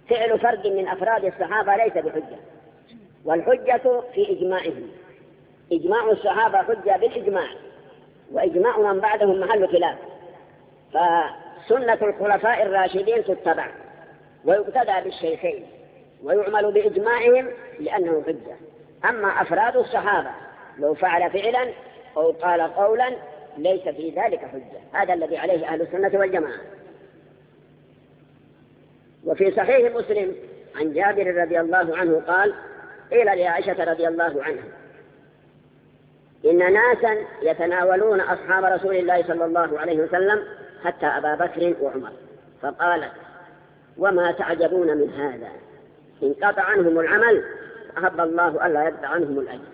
فعل فرد من أفراد الصحابة ليس بحجة، والحجة في إجماعهم. إجماع الصحابة حجة بالإجماع، وإجماع من بعدهم محل خلاف. فسنة الخلفاء الراشدين تتبع ويقتدى بالشيخين ويعمل بإجماعهم لأنه حجة. أما أفراد الصحابة لو فعل فعلا أو قال قولا ليس في ذلك حجة. هذا الذي عليه أهل السنة والجماعة. وفي صحيح مسلم عن جابر رضي الله عنه قال: قيل لعائشة رضي الله عنها: إن ناسا يتناولون أصحاب رسول الله صلى الله عليه وسلم حتى أبا بكر وعمر، فقالت: وما تعجبون من هذا؟ انقطع عنهم العمل أحب الله ألا يقطع عنهم الأجر.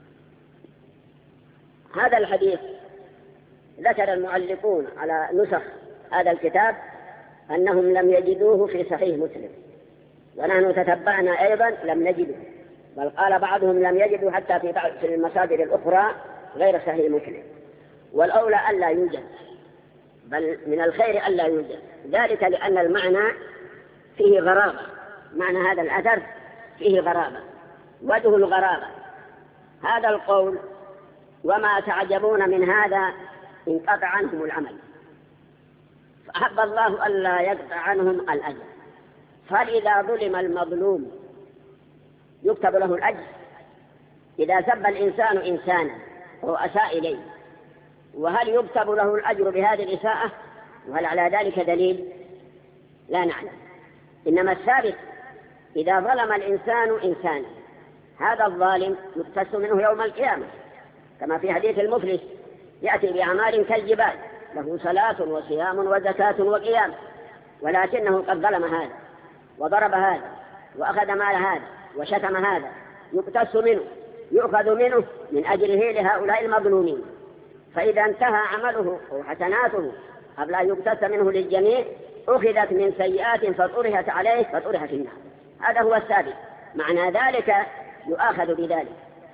هذا الحديث ذكر المعلقون على نسخ هذا الكتاب أنهم لم يجدوه في صحيح مسلم، ونحن تتبعنا أيضا لم نجده، بل قال بعضهم لم يجدوا حتى في المصادر الأخرى غير صحيح مسلم. والأولى ألا يوجد، بل من الخير ألا يوجد، ذلك لأن المعنى فيه غرابة. معنى هذا الأثر فيه غرابة. وجه الغرابة هذا القول: وما تعجبون من هذا انقطع عنهم العمل فأحب الله ألا يقطع عنهم الأجر. فإذا ظلم المظلوم يكتب له الأجر؟ إذا سب الإنسان إنسانا أو أساء إليه، وهل يكتب له الأجر بهذه الإساءة؟ وهل على ذلك دليل؟ لا نعلم. إنما الثابت إذا ظلم الإنسان إنسانا هذا الظالم يقتص منه يوم القيامة، كما في حديث المفلس: يأتي بأعمال كالجبال له صلاة وصيام وزكاة وقيام، ولكنه قد ظلم هذا وضرب هذا وأخذ مال هذا وشتم هذا، يقتص منه، يؤخذ منه من أجره لهؤلاء المظلومين. فإذا انتهى عمله أو حسناته قبل أن يقتص منه للجميع أخذت من سيئات فطرحت عليه فطرح في النار. هذا هو الثابت. معنى ذلك يؤاخذ بذلك.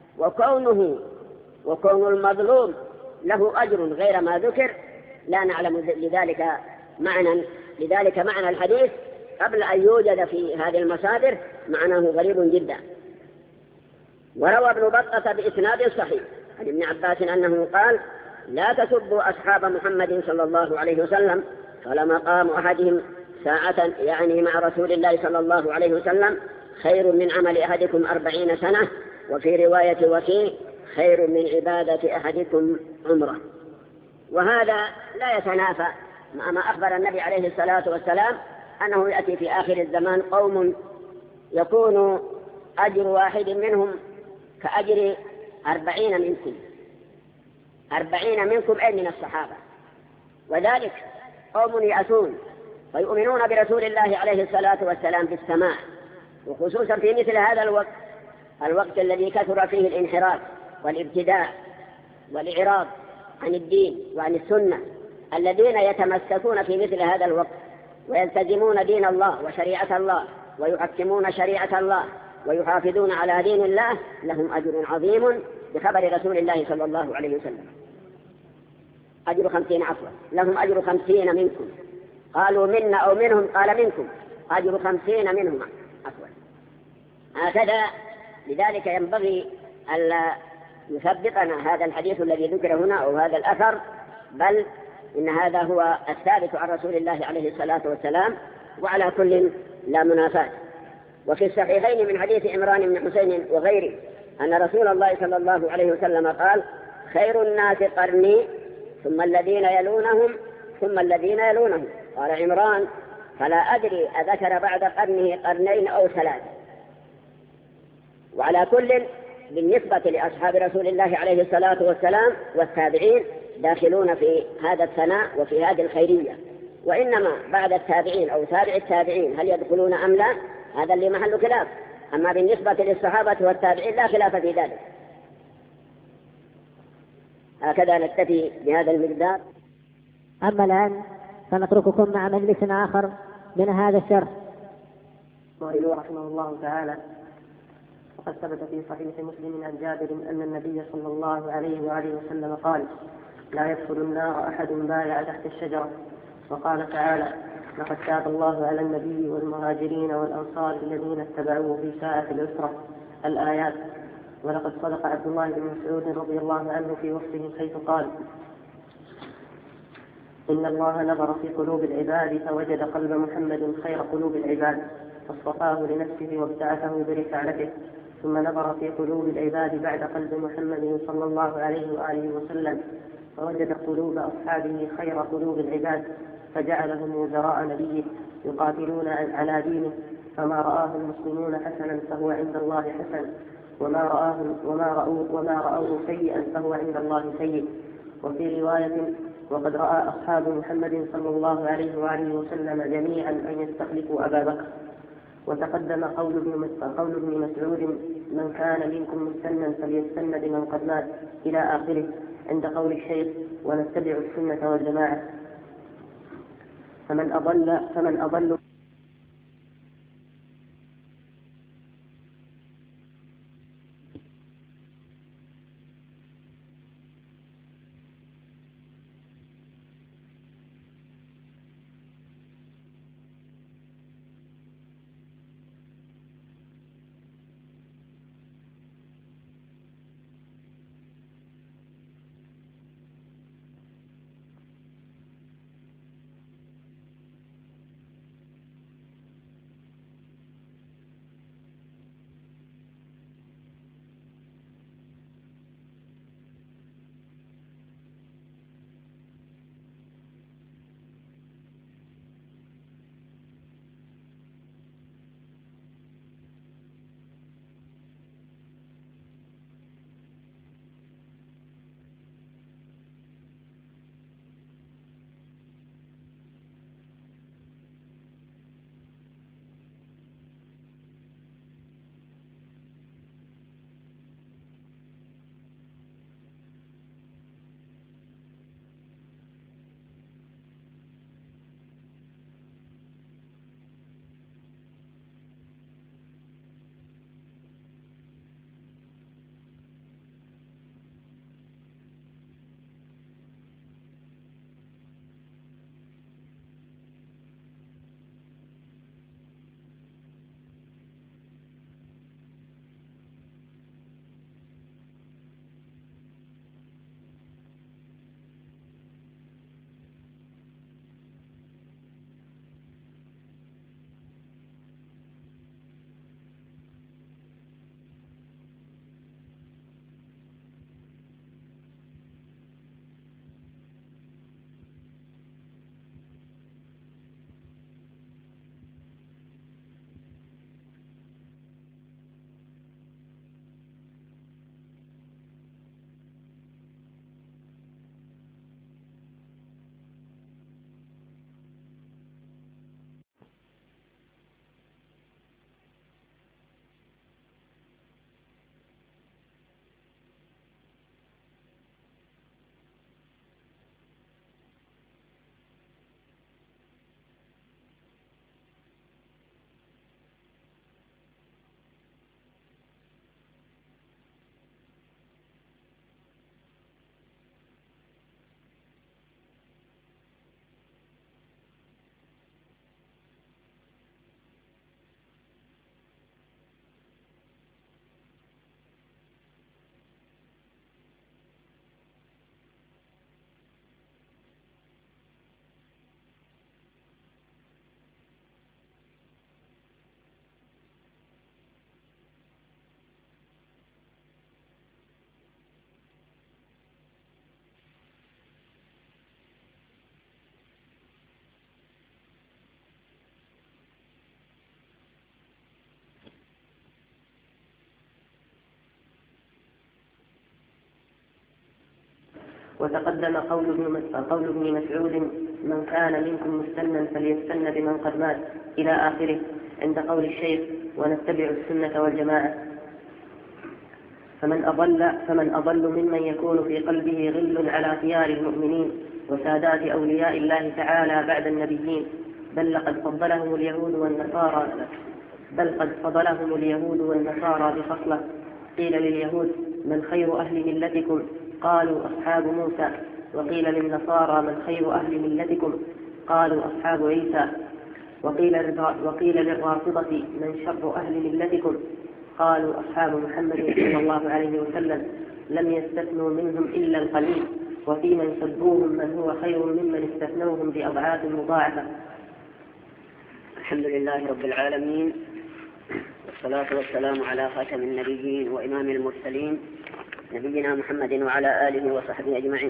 وكون المظلوم له أجر غير ما ذكر لا نعلم لذلك معنى الحديث قبل أن يوجد في هذه المصادر معناه غريب جدا. وروى ابن بطة بإسناد صحيح عن ابن عباس أنه قال: لا تسبوا أصحاب محمد صلى الله عليه وسلم، فلمقام أحدهم ساعة يعني مع رسول الله صلى الله عليه وسلم خير من عمل أحدكم 40 سنة، وفي رواية وكيع: خير من عبادة أحدكم عمره. وهذا لا يتنافى مع ما أخبر النبي عليه الصلاة والسلام أنه يأتي في آخر الزمان قوم يكون أجر واحد منهم كأجر 40 منكم. 40 منكم أي من الصحابة. وذلك قوم يأتون ويؤمنون برسول الله عليه الصلاة والسلام في السماء، وخصوصا في مثل هذا الوقت الذي كثر فيه الانحراف والابتداع والإعراض عن الدين وعن السنة، الذين يتمسكون في مثل هذا الوقت ويلتزمون دين الله وشريعة الله ويحكمون شريعة الله ويحافظون على دين الله لهم أجر عظيم بخبر رسول الله صلى الله عليه وسلم. أجر 50 عفوا، لهم أجر 50 منكم. قالوا منا أو منهم، قال منكم، أجر 50 منهم عفوا. هكذا لذلك ينبغي ألا يثبتنا هذا الحديث الذي ذكر هنا أو هذا الأثر، بل إن هذا هو الثابت عن رسول الله عليه الصلاة والسلام، وعلى كل لا منافاة. وفي الصحيحين من حديث عمران بن حسين وغيره أن رسول الله صلى الله عليه وسلم قال: خير الناس قرني ثم الذين يلونهم ثم الذين يلونهم. قال عمران: فلا أدري أذكر بعد قرنه قرنين أو 3. وعلى كل بالنسبة لأصحاب رسول الله عليه الصلاة والسلام والتابعين داخلون في هذا الثناء وفي هذه الخيرية. وإنما بعد التابعين أو تابع التابعين هل يدخلون أم لا، هذا اللي محل خلاف. أما بالنسبة للصحابة والتابعين لا خلاف في ذلك. هكذا نكتفي بهذا المقدار. أما الآن فنترككم مع مجلس آخر من هذا الشرح. قال رحمه الله تعالى: وقد ثبت في صحيح مسلم عن جابر أن النبي صلى الله عليه وآله وسلم قال: لا يدخل النار أحد بايع تحت الشجرة. وقال تعالى: لقد تاب الله على النبي والمهاجرين والأنصار الذين اتبعوه في ساعة العسرة. الآيات. ولقد صدق عبد الله بن مسعود رضي الله عنه في وصفه حيث قال: إن الله نظر في قلوب العباد فوجد قلب محمد خير قلوب العباد فاصطفاه لنفسه وابتعثه برسالته، ثم نظر في قلوب العباد بعد قلب محمد صلى الله عليه وآله وسلم فوجد قلوب أصحابه خير قلوب العباد فجعلهم وزراء نبيه يقاتلون على دينه، فما رآه المسلمون حسنا فهو عند الله حسن، وما رأوه سيئا فهو عند الله سيء. وفي رواية: وقد رأى أصحاب محمد صلى الله عليه وآله وسلم جميعا أن يستخلفوا أبا بكر. وتقدم قول ابن مسعود: من كان منكم مستنا فليستن بمن قد مات إلى آخره، عند قول الشيخ: ونتبع السنة والجماعة. فمن أضل وتقدم قول ابن مسعود: من كان منكم مستنا فليستن بمن قد مات إلى آخره، عند قول الشيخ: ونتبع السنة والجماعة. فمن أضل ممن يكون في قلبه غل على خيار المؤمنين وسادات أولياء الله تعالى بعد النبيين، بل قد فضلهم اليهود والنصارى بخصلة. قيل لليهود: من خير أهل ملتكم؟ قالوا: أصحاب موسى. وقيل للنصارى: من خير أهل ملتكم؟ قالوا: أصحاب عيسى. وقيل للرافضة من شر أهل ملتكم؟ قالوا أصحاب محمد صلى الله عليه وسلم، لم يستثنوا منهم إلا القليل، وفي من سبوهم من هو خير ممن استثنوهم بأضعاف مضاعفة. الحمد لله رب العالمين، والصلاة والسلام على خاتم النبيين وإمام المرسلين نبينا محمد وعلى آله وصحبه أجمعين.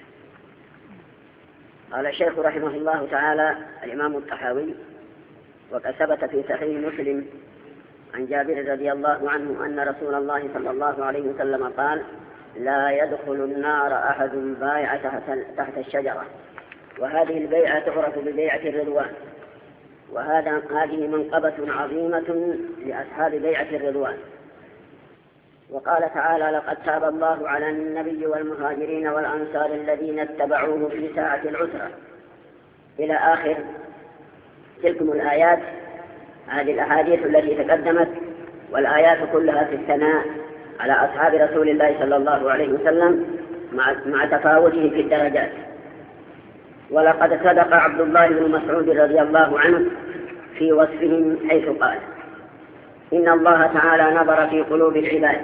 قال الشيخ رحمه الله تعالى الإمام الطحاوي: وقد ثبت في صحيح مسلم عن جابر رضي الله عنه أن رسول الله صلى الله عليه وسلم قال: لا يدخل النار أحد بايع تحت الشجرة. وهذه البيعة تعرف ببيعة الرضوان، هذه منقبة عظيمة لأصحاب بيعة الرضوان. وقال تعالى: لقد تاب الله على النبي والمهاجرين والأنصار الذين اتبعوه في ساعة العسرة، إلى آخر تلكم الآيات. هذه الأحاديث التي تقدمت والآيات كلها في الثناء على أصحاب رسول الله صلى الله عليه وسلم مع تفاوته في الدرجات. ولقد صدق عبد الله بن مسعود رضي الله عنه في وصفهم حيث قال: إن الله تعالى نظر في قلوب العباد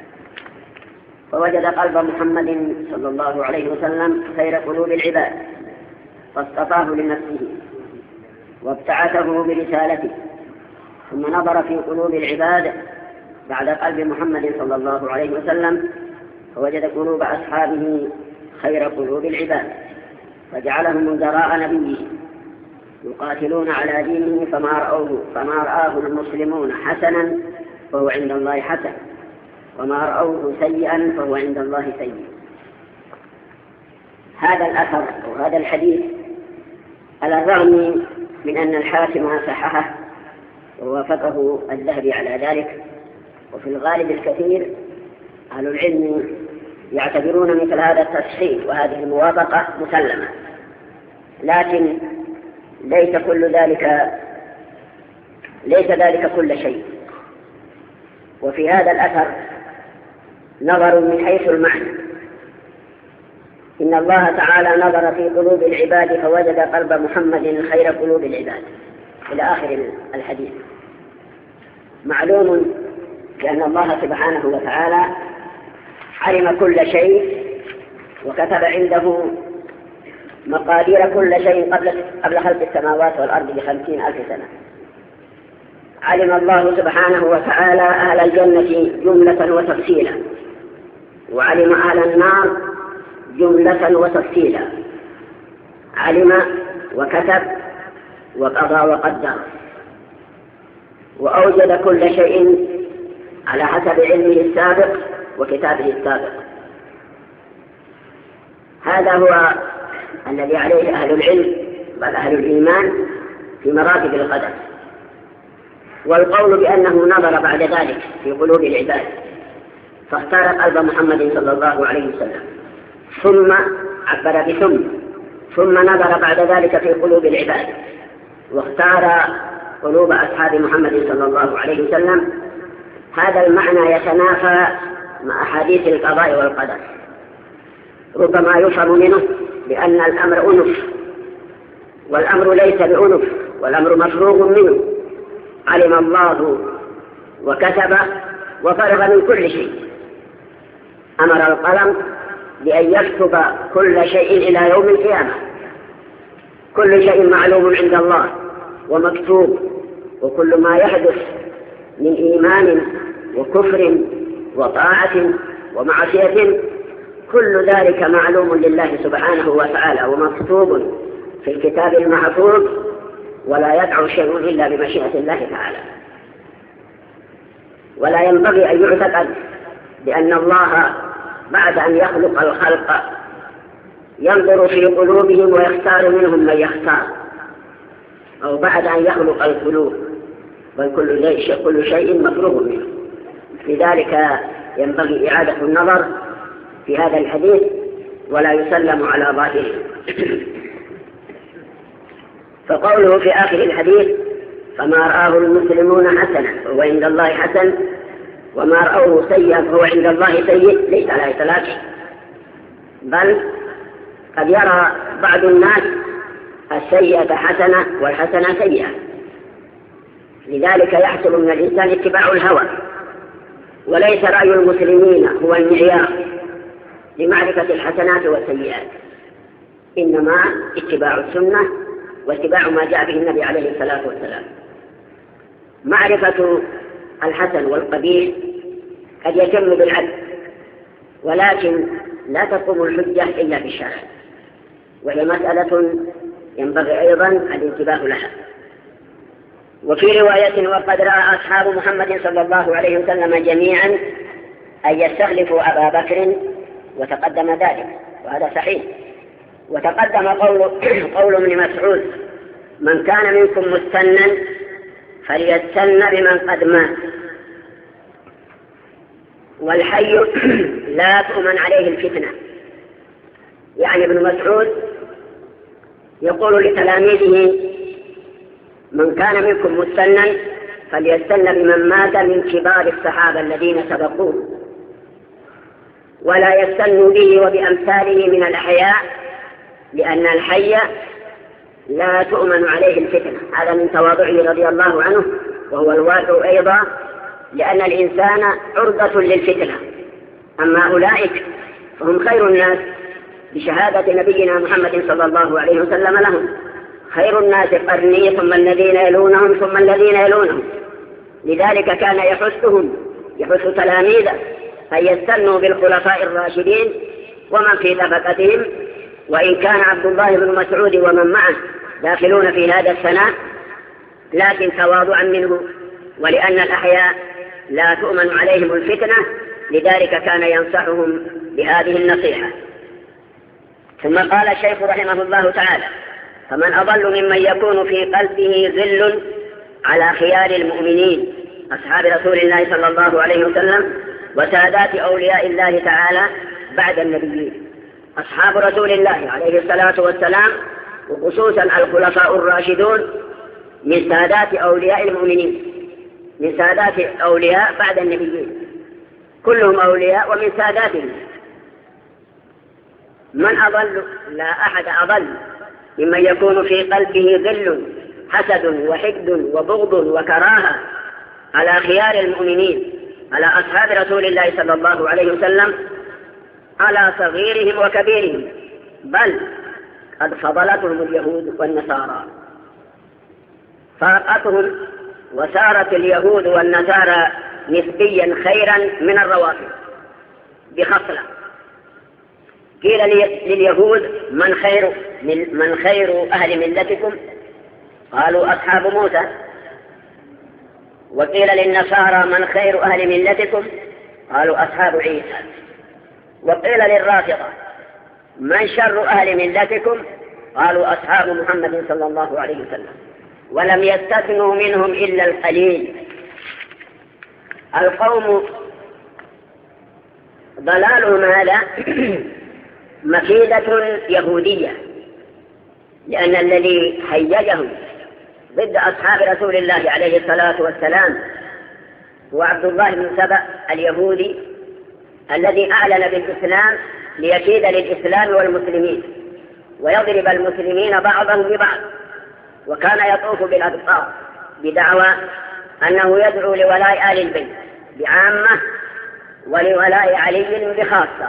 فوجد قلب محمد صلى الله عليه وسلم خير قلوب العباد، فاصطفاه لنفسه وابتعثه برسالته. ثم نظر في قلوب العباد بعد قلب محمد صلى الله عليه وسلم فوجد قلوب أصحابه خير قلوب العباد، فجعلهم وزراء نبيه يقاتلون على دينه، فما رآه المسلمون حسنا فهو عند الله حسن، وما رأوه سيئا فهو عند الله سيء. هذا الأثر وهذا الحديث على الرغم من أن الحاكم صححه ووافقه الذهبي على ذلك، وفي الغالب الكثير أهل العلم يعتبرون مثل هذا التصحيح وهذه الموافقة مسلمة، لكن ليس ذلك كل شيء. وفي هذا الأثر نظر من حيث المعنى. إن الله تعالى نظر في قلوب العباد فوجد قلب محمد خير قلوب العباد، إلى آخر الحديث. معلوم بأن الله سبحانه وتعالى علم كل شيء وكتب عنده مقادير كل شيء قبل خلق السماوات والأرض ب50,000 سنة. علم الله سبحانه وتعالى أهل الجنة جملة وتفصيلا، وعلم أهل النار جملة وتفصيلا. علم وكتب وقضى وقدر، وأوجد كل شيء على حسب علمه السابق وكتابه السابق. هذا هو الذي عليه أهل العلم بل أهل الإيمان في مراتب القدر. والقول بأنه نظر بعد ذلك في قلوب العباد فاختار قلب محمد صلى الله عليه وسلم، ثم عبر ثم نظر بعد ذلك في قلوب العباد واختار قلوب أصحاب محمد صلى الله عليه وسلم. هذا المعنى يتنافى مع أحاديث القضاء والقدر. ربما يفهم منه بأن الأمر أنف، والأمر ليس بأنف، والأمر مفروغ منه. علم الله وكتب وفرغ من كل شيء. أمر القلم بأن يكتب كل شيء إلى يوم القيامة. كل شيء معلوم عند الله ومكتوب، وكل ما يحدث من إيمان وكفر وطاعة ومعصية كل ذلك معلوم لله سبحانه وتعالى ومكتوب في الكتاب المحفوظ، ولا يدع شيء إلا بمشيئة الله تعالى. ولا ينبغي أن يعتقد بأن الله بعد أن يخلق الخلق ينظر في قلوبهم ويختار منهم من يختار، أو بعد أن يخلق القلوب، بل كل شيء مفروغ منه. لذلك ينبغي إعادة النظر في هذا الحديث ولا يسلم على ظاهره. فقوله في آخر الحديث: فما رآه المسلمون حسنا فهو عند الله حسن، وما رأوه سيئا فهو عند الله سيء، ليس على إطلاق، بل قد يرى بعض الناس السيئة حسنة والحسنة سيئة، لذلك يحصل من الإنسان اتباع الهوى، وليس رأي المسلمين هو المعيار لمعرفة الحسنات والسيئات، إنما اتباع السنة واتباع ما جاء به النبي عليه الصلاة والسلام. معرفة الحسن والقبيح قد يتم بالعدل، ولكن لا تقوم الحجة إلا بالشرع، وهي مسألة ينبغي أيضا الانتباه لها. وفي رواية: وقد رأى أصحاب محمد صلى الله عليه وسلم جميعا أن يستخلفوا أبا بكر، وتقدم ذلك، وهذا صحيح. وتقدم قول ابن مسعود: من كان منكم مستنا فليستن بمن قد مات، والحي لا تؤمن عليه الفتنة. يعني ابن مسعود يقول لتلاميذه: من كان منكم مستنا فليستن بمن مات من كبار الصحابة الذين سبقوه، ولا يستن به وبأمثاله من الأحياء، لأن الحي لا تؤمن عليه الفتنة. هذا من تواضعه رضي الله عنه، وهو الواقع أيضا، لأن الإنسان عرضة للفتنة. أما أولئك فهم خير الناس بشهادة نبينا محمد صلى الله عليه وسلم لهم: خير الناس قرني ثم الذين يلونهم ثم الذين يلونهم. لذلك كان يحث تلاميذه أن يستنوا بالخلفاء الراشدين ومن في طبقتهم، وإن كان عبد الله بن مسعود ومن معه داخلون في هذا الثناء، لكن تواضعا منه، ولأن الأحياء لا تؤمن عليهم الفتنة، لذلك كان ينصحهم بهذه النصيحة. ثم قال الشيخ رحمه الله تعالى: فمن أضل ممن يكون في قلبه غل على خيار المؤمنين أصحاب رسول الله صلى الله عليه وسلم وسادات أولياء الله تعالى بعد النبيين. أصحاب رسول الله عليه الصلاة والسلام، وخصوصا الخلفاء الراشدون، من سادات أولياء المؤمنين، من سادات أولياء بعد النبيين، كلهم أولياء ومن ساداتهم. من أضل؟ لا أحد أضل ممن يكون في قلبه غل، حسد وحقد وبغض وكراهة على خيار المؤمنين، على أصحاب رسول الله صلى الله عليه وسلم، على صغيرهم وكبيرهم، بل قد فضلتهم اليهود والنصارى، فارقتهم، وسارت اليهود والنصارى نسبيا خيرا من الروافض بخصلة. قيل لليهود: من خير أهل ملتكم؟ قالوا: أصحاب موسى. وقيل للنصارى: من خير أهل ملتكم؟ قالوا: أصحاب عيسى. وقيل للرافضة: من شر أهل ملتكم؟ قالوا: أصحاب محمد صلى الله عليه وسلم. ولم يستثنوا منهم إلا القليل. القوم ضلالهم هذا مكيدة يهودية، لأن الذي هيجهم ضد أصحاب رسول الله عليه الصلاة والسلام هو عبد الله بن سبأ اليهودي، الذي أعلن بالإسلام ليكيد للإسلام والمسلمين ويضرب المسلمين بعضهم ببعض، وكان يطوف بالأبطار بدعوى أنه يدعو لولاء آل البيت بعامة ولولاء علي بخاصة،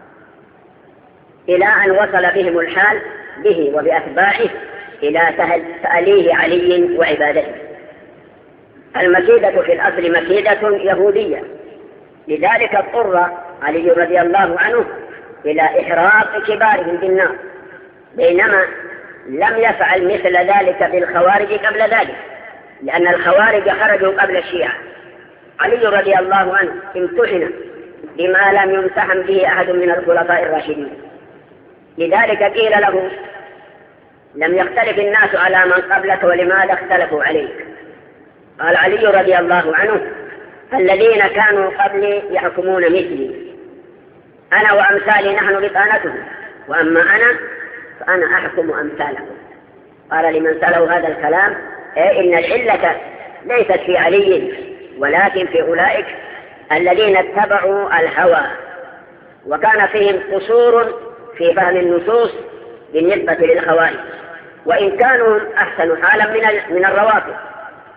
إلى أن وصل بهم الحال به وبأتباعه إلى تأليه علي وعبادته. المكيدة في الأصل مكيدة يهودية، لذلك اضطر علي رضي الله عنه إلى إحراق كبارهم بالنار، بينما لم يفعل مثل ذلك بالخوارج قبل ذلك، لأن الخوارج خرجوا قبل الشيعة. علي رضي الله عنه امتحن بما لم يمتحن به أحد من الخلفاء الراشدين، لذلك قيل له: لم يختلف الناس على من قبلك ولماذا اختلفوا عليك؟ قال علي رضي الله عنه: الذين كانوا قبلي يحكمون مثلي، أنا وأمثالي نحن بطانتهم، وأما أنا فأنا أحكم أمثالكم. قال لمن سأله هذا الكلام: إن العلة ليست في علي ولكن في أولئك الذين اتبعوا الهوى، وكان فيهم قصور في فهم النصوص بالنسبة للخوارج، وإن كانوا أحسن حالا من الروافض،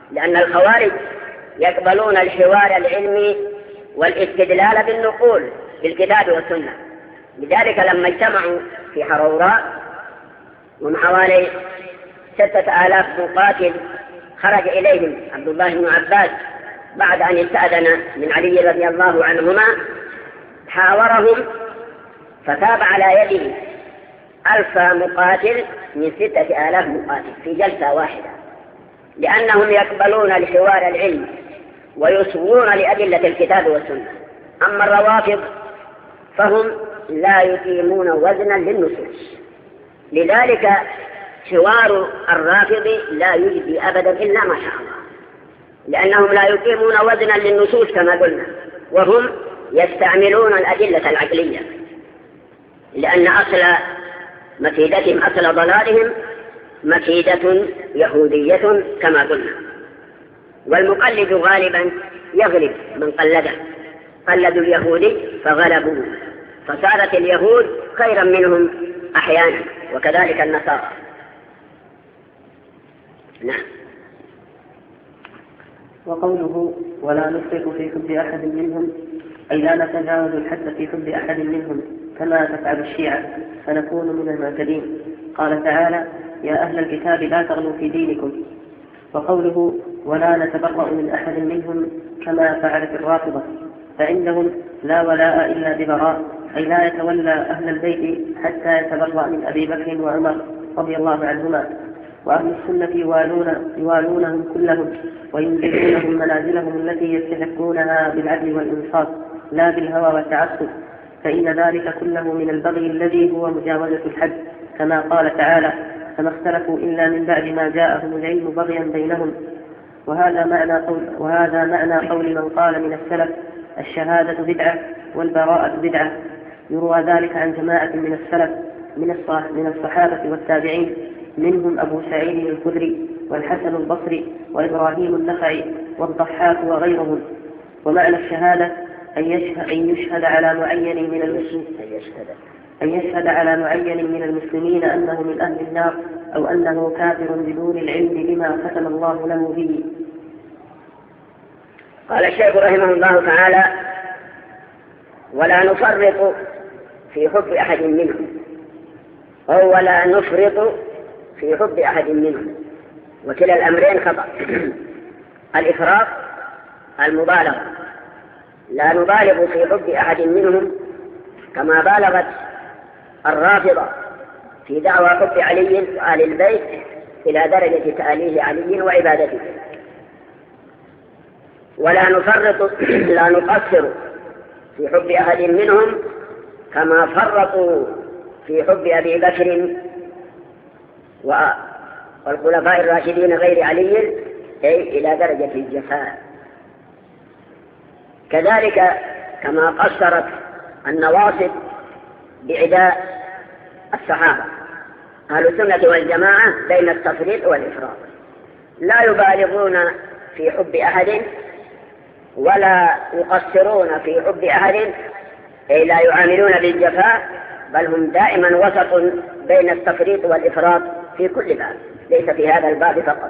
لأن الخوارج يقبلون الحوار العلمي والاستدلال بالنقول في الكتاب والسنة. لذلك لما اجتمعوا في حروراء من حوالي 6000 مقاتل خرج إليهم عبد الله بن عباس بعد أن استأذن من علي رضي الله عنهما، حاورهم فتاب على يده 1000 مقاتل من 6000 مقاتل في جلسة واحدة، لأنهم يقبلون الحوار العلمي ويصغون لأدلة الكتاب والسنة. أما الروافض فهم لا يقيمون وزنا للنصوص، لذلك حوار الرافض لا يجدي أبدا إلا ما شاء الله، لأنهم لا يقيمون وزنا للنصوص كما قلنا، وهم يستعملون الأدلة العقلية، لأن أصل مكيدتهم أصل ضلالهم مكيدة يهودية كما قلنا. والمقلد غالبا يغلب من قلده، قلدوا اليهودي فغلبوا، فصارت اليهود خيرا منهم أحيانا، وكذلك النصارى. نعم. وقوله ولا نفرط في حب أحد منهم أي لا نتجاوز الحد في حب أحد منهم كما تفعل الشيعة فنكون من المعتدين. قال تعالى يا أهل الكتاب لا تغلوا في دينكم. وقوله ولا نتبرأ من أحد منهم كما فعلت الرافضة، فعندهم لا ولاء إلا ببراء، أي لا يتولى أهل البيت حتى يتبرأ من أبي بكر وعمر رضي الله عنهما. وأهل السنة يوالونهم كلهم وينزلونهم منازلهم التي يستحقونها بالعدل والإنصاف لا بالهوى والتعصب، فإن ذلك كله من البغي الذي هو مجاوزة الحد، كما قال تعالى فما اختلفوا إلا من بعد ما جاءهم العلم بغيا بينهم. وهذا معنى قول من قال من السلف الشهادة بدعة والبراءة بدعة. يروى ذلك عن جماعة من السلف من الصحابة والتابعين، منهم أبو سعيد الخدري والحسن البصري وإبراهيم النخعي والضحاك وغيرهم. ومعنى الشهادة أن يشهد على معين من المسلمين أنه من أهل النار أو أنه كافر بدون العلم بما ختم الله له به. قال الشيخ رحمه الله تعالى ولا نفرط في حب أحد منهم، أو ولا نفرط في حب أحد منهم، وكلا الأمرين خطأ. الإفراط المبالغة، لا نبالغ في حب أحد منهم كما بالغت الرافضة في دعوى حب علي وآل البيت إلى درجة تأليه علي وعبادته. ولا نفرط لا نقصر في حب أحد منهم كما فرطوا في حب أبي بكر والخلفاء الراشدين غير علي، أي إلى درجة الجفاء. كذلك كما قصرت النواصب بعداء الصحابة. أهل السنة والجماعة بين التفريط والإفراط، لا يبالغون في حب أحد ولا يقصرون في حب أحد، أي لا يعاملون بالجفاء، بل هم دائما وسط بين التفريط والإفراط في كل باب، ليس في هذا الباب فقط.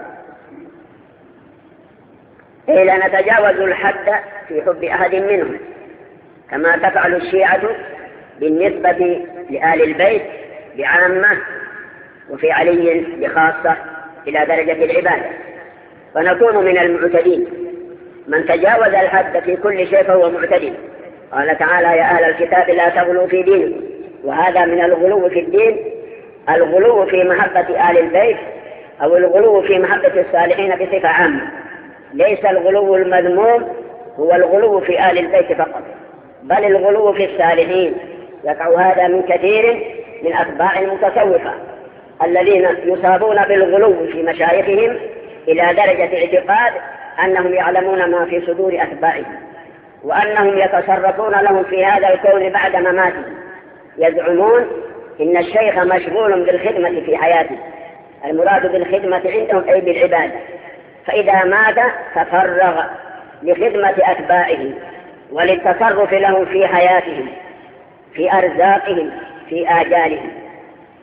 أي لا نتجاوز الحد في حب أحد منهم كما تفعل الشيعة بالنسبة لآل البيت بعامة وفي علي بخاصة إلى درجة العبادة، فنكون من المعتدين. من تجاوز الحد في كل شيء فهو معتدي. قال تعالى يا أهل الكتاب لا تغلوا في دينكم، وهذا من الغلو في الدين، الغلو في محبة آل البيت أو الغلو في محبة الصالحين بصفة عامة. ليس الغلو المذموم هو الغلو في آل البيت فقط، بل الغلو في الصالحين. يقع هذا من كثير من أتباع المتصوفة الذين يصابون بالغلو في مشايخهم إلى درجة اعتقاد أنهم يعلمون ما في صدور أتباعهم، وأنهم يتصرفون لهم في هذا الكون بعد مماتهم. يزعمون إن الشيخ مشغول بالخدمة في حياته، المراد بالخدمة عندهم أي بالعبادة، فإذا مات تفرغ لخدمة أتباعه وللتصرف لهم في حياتهم، في أرزاقهم، في آجالهم.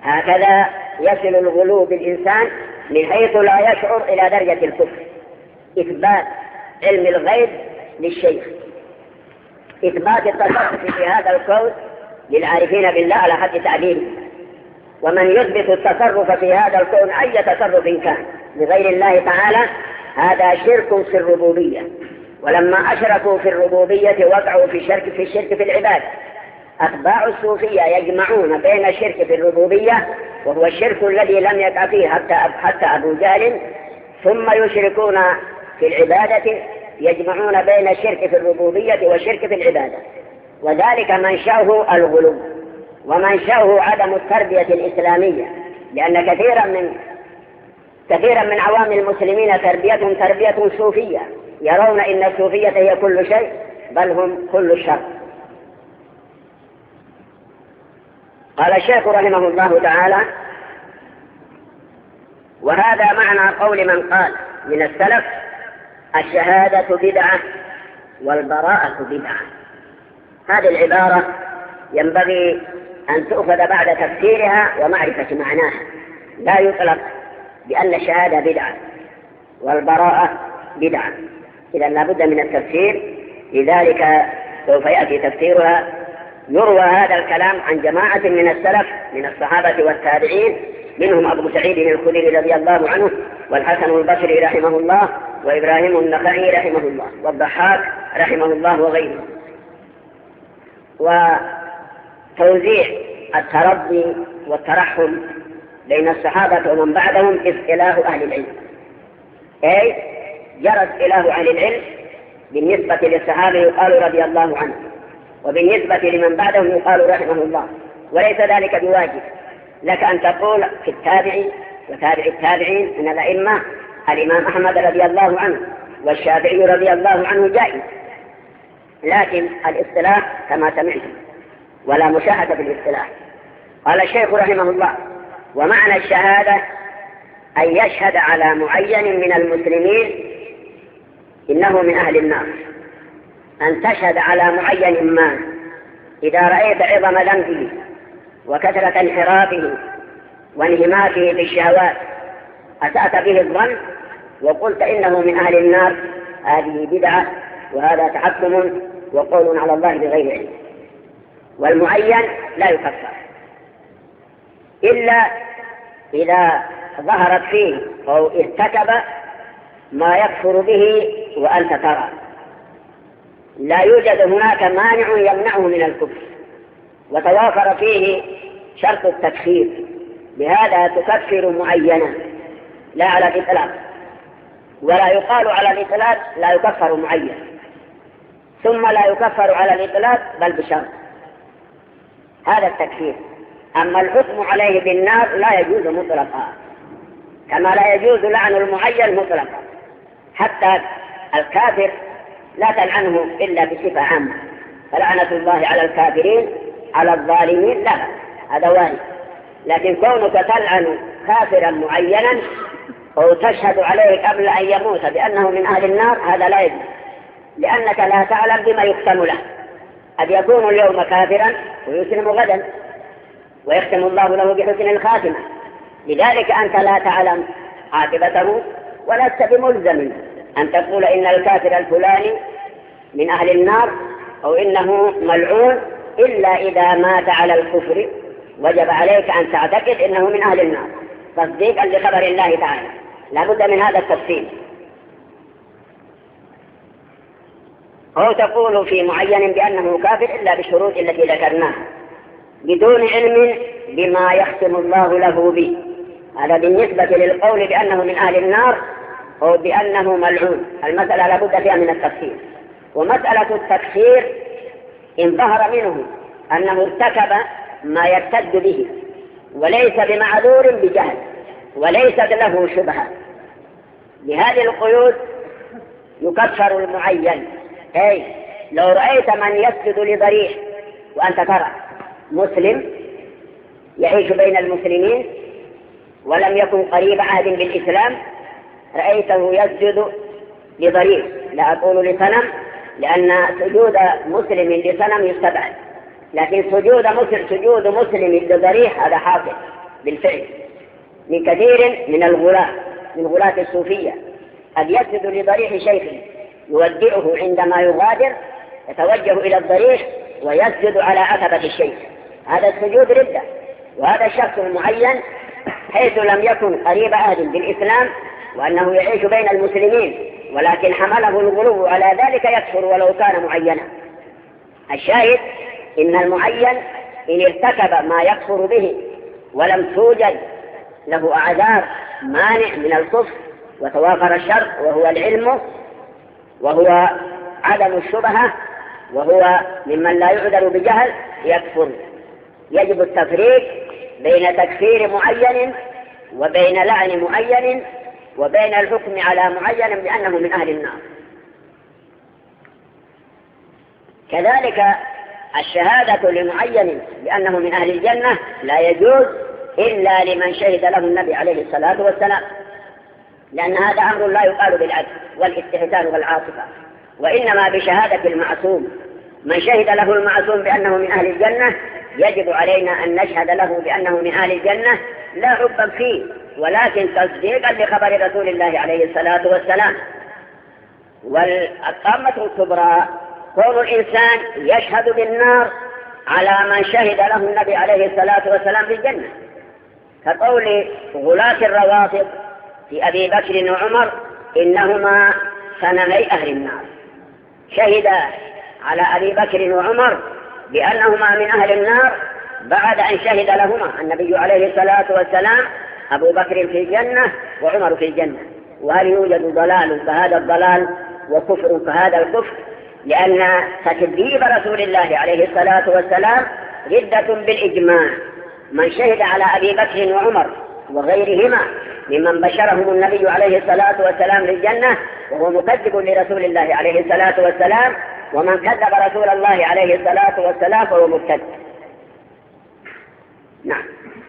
هكذا يصل الغلو بالإنسان من حيث لا يشعر إلى درجة الكفر. إثبات علم الغيب للشيخ، إثبات التصرف في هذا الكون للعارفين بالله على حد تعبيره. ومن يثبت التصرف في هذا الكون أي تصرف كان لغير الله تعالى هذا شرك في الربوبية. ولما أشركوا في الربوبية وقعوا في الشرك في العبادة. أتباع الصوفية يجمعون بين الشرك في الربوبية وهو الشرك الذي لم يقع فيه حتى أبو جهل، ثم يشركون في العبادة، يجمعون بين الشرك في الربوبية والشرك في العبادة. وذلك منشأه الغلو ومنشأه عدم التربية الإسلامية، لأن كثيرا من عوام المسلمين تربية صوفية، يرون إن الصوفية هي كل شيء بل هم كل الشر. قال الشيخ رحمه الله تعالى: وهذا معنى قول من قال من السلف: الشهادة بدعة والبراءة بدعة. هذه العبارة ينبغي أن تؤخذ بعد تفسيرها ومعرفة معناها. لا يطلق بأن الشهادة بدعة والبراءة بدعة، إذا لا بد من التفسير، لذلك سوف يأتي تفسيرها. يروى هذا الكلام عن جماعة من السلف من الصحابة والتابعين، منهم أبو سعيد الخدري رضي الله عنه، والحسن البصري رحمه الله، وإبراهيم النخعي رحمه الله، والضحاك رحمه الله، وغيره. وتوزيع التربي والترحم بين الصحابة ومن بعدهم اصطلاح أهل العلم، أي جرى اصطلاح أهل العلم. بالنسبة للصحابة يقال رضي الله عنه، وبالنسبة لمن بعدهم يقال رحمه الله، وليس ذلك بواجب لك أن تقول في التابعي وتابع التابعين من الأئمة الإمام أحمد رضي الله عنه والشافعي رضي الله عنه جائز، لكن الاصطلاح كما سمعت ولا مشاهدة في الاصطلاح. قال الشيخ رحمه الله: ومعنى الشهادة أن يشهد على معين من المسلمين إنه من أهل النار، أن تشهد على معين ما إذا رأيت عظم ذنبه وكثرة انحرافه وانهماكه في الشهوات أسأت به الظن وقلت إنه من أهل النار، هذه بدعة وهذا تحكم وقول على الله بغير علم. والمعين لا يكفر إلا إذا ظهرت فيه أو ارتكب ما يكفر به وأنت ترى، لا يوجد هناك مانع يمنعه من الكفر وتوافر فيه شرط التكفير، بهذا تكفر معينا لا على الإطلاق، ولا يقال على الإطلاق لا يكفر معين، ثم لا يكفر على الإطلاق بل بشرط، هذا التكفير. أما الحكم عليه بالنار لا يجوز مطلقا، كما لا يجوز لعن المعين مطلقا. حتى الكافر لا تلعنه إلا بصفة عامة، فلعنة الله على الكافرين على الظالمين لا، هذا وارد. لكن كونك تلعن كافرا معينا أو تشهد عليه قبل أن يموت بأنه من أهل النار هذا لا يجوز، لأنك لا تعلم بما يختم له. قد يكون اليوم كافرا ويسلم غدا ويختم الله له بحسن الخاتمة، لذلك أنت لا تعلم عاقبته ولست بملزم أن تقول إن الكافر الفلاني من أهل النار أو إنه ملعون إلا إذا مات على الكفر، وجب عليك أن تعتقد إنه من أهل النار تصديقا لخبر الله تعالى. لا بد من هذا التفصيل. أو تقول في معين بأنه كافر إلا بالشروط التي ذكرناها بدون علم بما يختم الله له به، هذا بالنسبة للقول بأنه من أهل النار أو بأنه ملعون. المسألة لا بد فيها من التفسير. ومسألة التكفير إن ظهر منه أنه ارتكب ما يرتد به وليس بمعذور بجهل وليس له شبهة، بهذه القيود يكفر المعين. أي لو رأيت من يسجد لضريح وأنت ترى مسلم يعيش بين المسلمين ولم يكن قريب عهد بالإسلام، رأيته يسجد لضريح، لا أقول لصنم لأن سجود مسلم لصنم يستبعد، لكن سجود مسلم لضريح هذا حاصل بالفعل من كثير من الغلاة، من غلاة الصوفية، قد يسجد لضريح شيخ يودعه عندما يغادر، يتوجه إلى الضريح ويسجد على عتبة الشيخ. هذا السجود ردة. وهذا الشخص المعين حيث لم يكن قريب عهد بالإسلام وأنه يعيش بين المسلمين، ولكن حمله الغلو على ذلك يكفر ولو كان معينا. الشاهد إن المعين إن ارتكب ما يكفر به ولم توجد له أعذار مانع من الكفر وتوافر الشرط وهو العلم وهو عدم الشبهة وهو ممن لا يعذر بجهل، يكفر. يجب التفريق بين تكفير معين وبين لعن معين وبين الحكم على معين بأنه من أهل النار. كذلك الشهادة لمعين بأنه من أهل الجنة لا يجوز إلا لمن شهد له النبي عليه الصلاة والسلام، لأن هذا أمر لا يقال بالعدل والاستحسان والعاطفة، وإنما بشهادة المعصوم. من شهد له المعصوم بأنه من أهل الجنة يجب علينا أن نشهد له بأنه من أهل الجنة، لا حبا فيه ولكن تصديقا لخبر رسول الله عليه الصلاة والسلام. والطامة الكبرى كون الإنسان يشهد بالنار على من شهد له النبي عليه الصلاة والسلام بالجنة، كقول غلاة الروافض في أبي بكر وعمر إنهما صنمي أهل النار. شهد على أبي بكر وعمر بأنهما من أهل النار بعد أن شهد لهما النبي عليه الصلاة والسلام أبو بكر في الجنة وعمر في الجنة. وهل يوجد ضلال فهذا الضلال وكفر فهذا الكفر؟ لأن تكذيب رسول الله عليه الصلاة والسلام ردة بالإجماع. من شهد على أبي بكر وعمر وغيرهما ممن بشرهم النبي عليه الصلاة والسلام للجنة وهو مكذب لرسول الله عليه الصلاة والسلام، ومن كذب رسول الله عليه الصلاة والسلام فهو مرتد. نعم.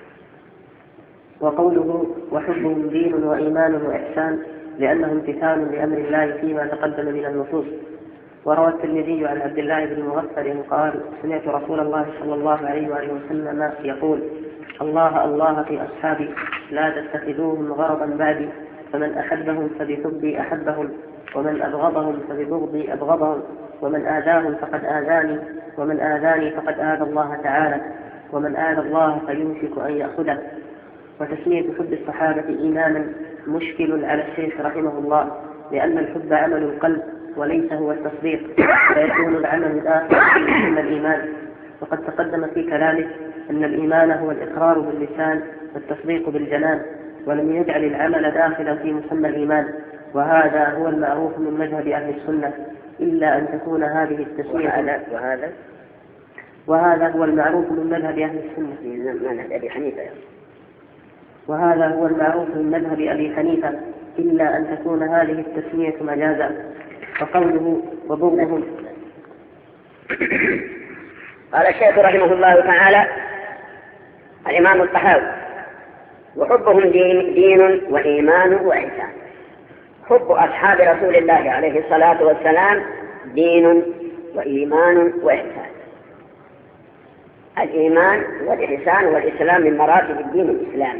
وقوله وحبهم دين وإيمان وإحسان لأنه امتثال لأمر الله فيما تقدم من النصوص. وروى الترمذي عن عبد الله بن مغفر قال سمعت رسول الله صلى الله عليه وآله وسلم يقول الله الله في أصحابي لا تتخذوهم غرضا بعدي، فمن أحبهم فبحبي أحبهم، ومن أبغضهم فببغضي أبغضهم، ومن آذاهم فقد آذاني، ومن آذاني فقد آذى الله تعالى، ومن آذى الله فيوشك أن يأخذه. وتسمية حب الصحابة إيمانا مشكل على الشيخ رحمه الله، لأن الحب عمل القلب وليس هو التصديق، فيكون العمل الآخر من الإيمان. وقد تقدم في كلامه أن الإيمان هو الإقرار باللسان والتصديق بالجنان، ولم يجعل العمل داخلا في مسمى الإيمان، وهذا هو المعروف من مذهب أهل السنة، إلا أن تكون هذه التسمية وهذا هو المعروف من مذهب أهل السنة وهذا هو المعروف من مذهب أبي حنيفة، إلا أن تكون هذه التسمية مجازا. فقوله وبغضهم. قال الشيخ رحمه الله تعالى الإمام الطحاوي وحبهم دين وإيمان وإحسان. حب أصحاب رسول الله عليه الصلاة والسلام دين وإيمان وإحسان. الإيمان والإحسان والإسلام من مراتب الدين الإسلامي،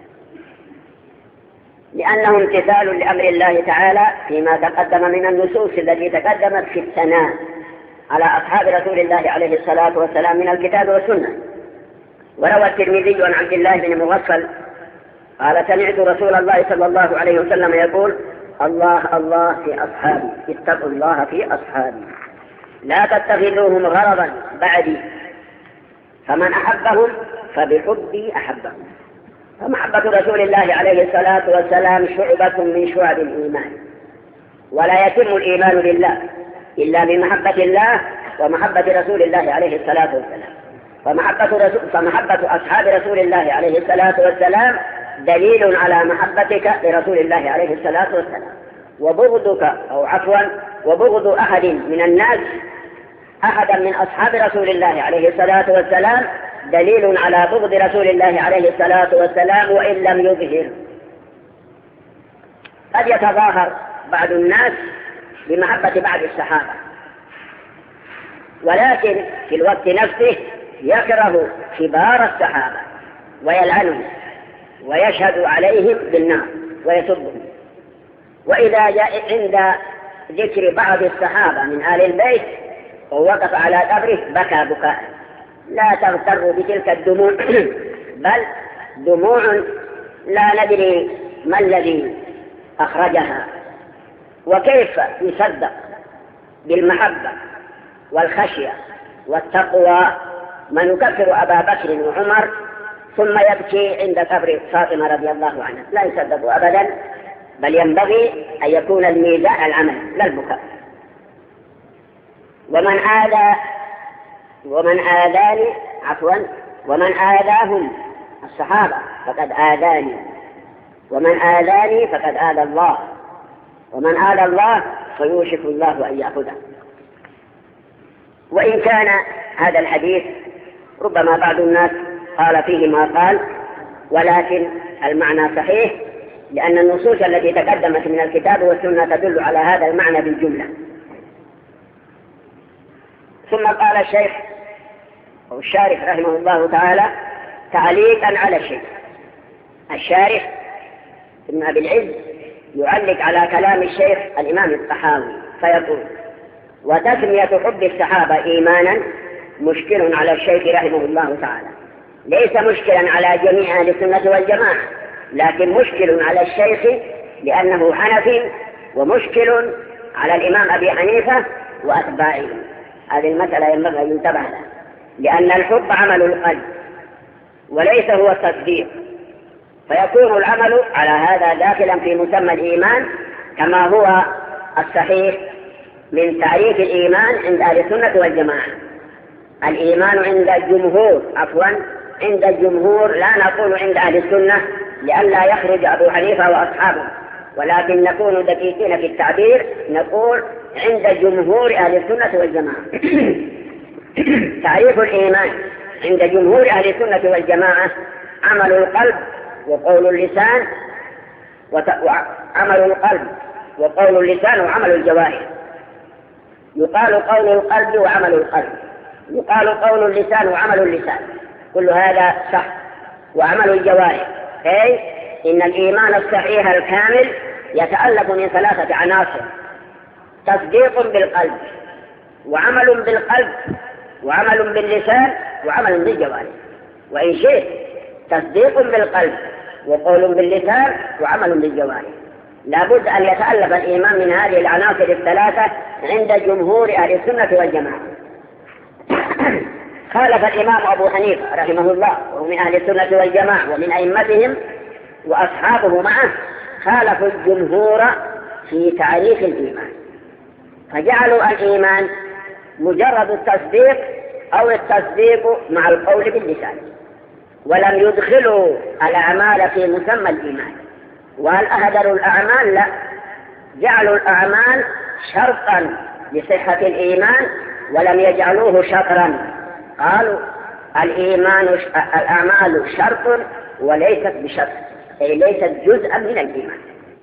لأنه امتثال لأمر الله تعالى فيما تقدم من النصوص التي تقدمت في الثناء على أصحاب رسول الله عليه الصلاة والسلام من الكتاب والسنة. وروى الترمذي عن عبد الله بن مغفل قال سمعت رسول الله صلى الله عليه وسلم يقول الله الله في أصحابي، اتقوا الله في أصحابي، لا تتخذوهم غرضا بعدي، فمن أحبهم فبحبي أحبهم. فمحبة رسول الله عليه الصلاة والسلام شعبة من شعب الإيمان، ولا يتم الإيمان بالله إلا بمحبة الله ومحبة رسول الله عليه الصلاة والسلام. فمحبة أصحاب رسول الله عليه الصلاة والسلام دليل على محبتك لرسول الله عليه الصلاة والسلام. وبغض أحد من الناس أحدا من أصحاب رسول الله عليه الصلاة والسلام دليل على بغض رسول الله عليه الصلاة والسلام وإن لم يظهر. قد يتظاهر بعض الناس بمحبة بعض الصحابة، ولكن في الوقت نفسه يكره كبار الصحابة ويلعنهم ويشهد عليهم بالنار ويسبهم. وإذا جاء عند ذكر بعض الصحابة من آل البيت ووقف على قبره بكى بكاء. لا تغتروا بتلك الدموع بل دموع لا ندري ما الذي أخرجها. وكيف يصدق بالمحبة والخشية والتقوى من يكفر أبا بكر وعمر ثم يبكي عند قبر فاطمة رضي الله عنها؟ لا يصدق أبدا، بل ينبغي أن يكون الميزان العمل لا البكاء. ومن آذاهم الصحابة فقد آذاني، ومن آذاني فقد آذى الله، ومن آذى الله فيوشك الله أن يأخذه. وإن كان هذا الحديث ربما بعض الناس قال فيه ما قال، ولكن المعنى صحيح، لأن النصوص التي تقدمت من الكتاب والسنة تدل على هذا المعنى بالجملة. ثم قال الشيخ أو الشارح رحمه الله تعالى تعليقا على الشيء. الشارح ابن أبي العز يعلق على كلام الشيخ الإمام الطحاوي فيقول: وتسمية حب الصحابة إيمانا مشكل على الشيخ رحمه الله تعالى، ليس مشكلا على جميع أهل السنة والجماعة، لكن مشكل على الشيخ لأنه حنفي، ومشكل على الإمام أبي حنيفة وأتباعه. هذه المسألة ينبغي أن ينتبه لها، لأن الحب عمل القلب وليس هو التصديق، فيكون العمل على هذا داخلا في مسمى الإيمان، كما هو الصحيح من تعريف الإيمان عند أهل السنة والجماعة. الإيمان عند الجمهور عند الجمهور، لا نقول عند أهل السنة لئلا يخرج أبو حنيفة وأصحابه، ولكن نكون دقيقين في التعبير، نقول عند جمهور أهل السنة والجماعة. تعريف الإيمان عند جمهور أهل السنة والجماعة عمل القلب وقول اللسان، عمل القلب وقول اللسان وعمل الجوارح. يقال قول القلب وعمل القلب، يقال قول اللسان وعمل اللسان، كل هذا صح. وعمل الجوارح، أي إن الإيمان الصحيح الكامل يتألف من 3 عناصر: تصديق بالقلب، وعمل بالقلب، وعمل باللسان، وعمل بالجوارح. وإن شئت تصديق بالقلب وقول باللسان وعمل بالجوارح. لابد أن يتألف الإيمان من هذه العناصر ال3 عند جمهور أهل السنة والجماعة. خالف الإمام أبو حنيفة رحمه الله، وهو من أهل السنة والجماعة ومن أئمتهم وأصحابه معه، خالفوا الجمهور في تعريف الإيمان، فجعلوا الإيمان مجرد التصديق أو التصديق مع القول باللسان، ولم يدخلوا الأعمال في مسمى الإيمان. وهل أهدروا الأعمال؟ لا، جعلوا الأعمال شرطا لصحة الإيمان ولم يجعلوه شطرا. قالوا الأعمال شرط وليست بشرط، أي ليست جزءا من الإيمان.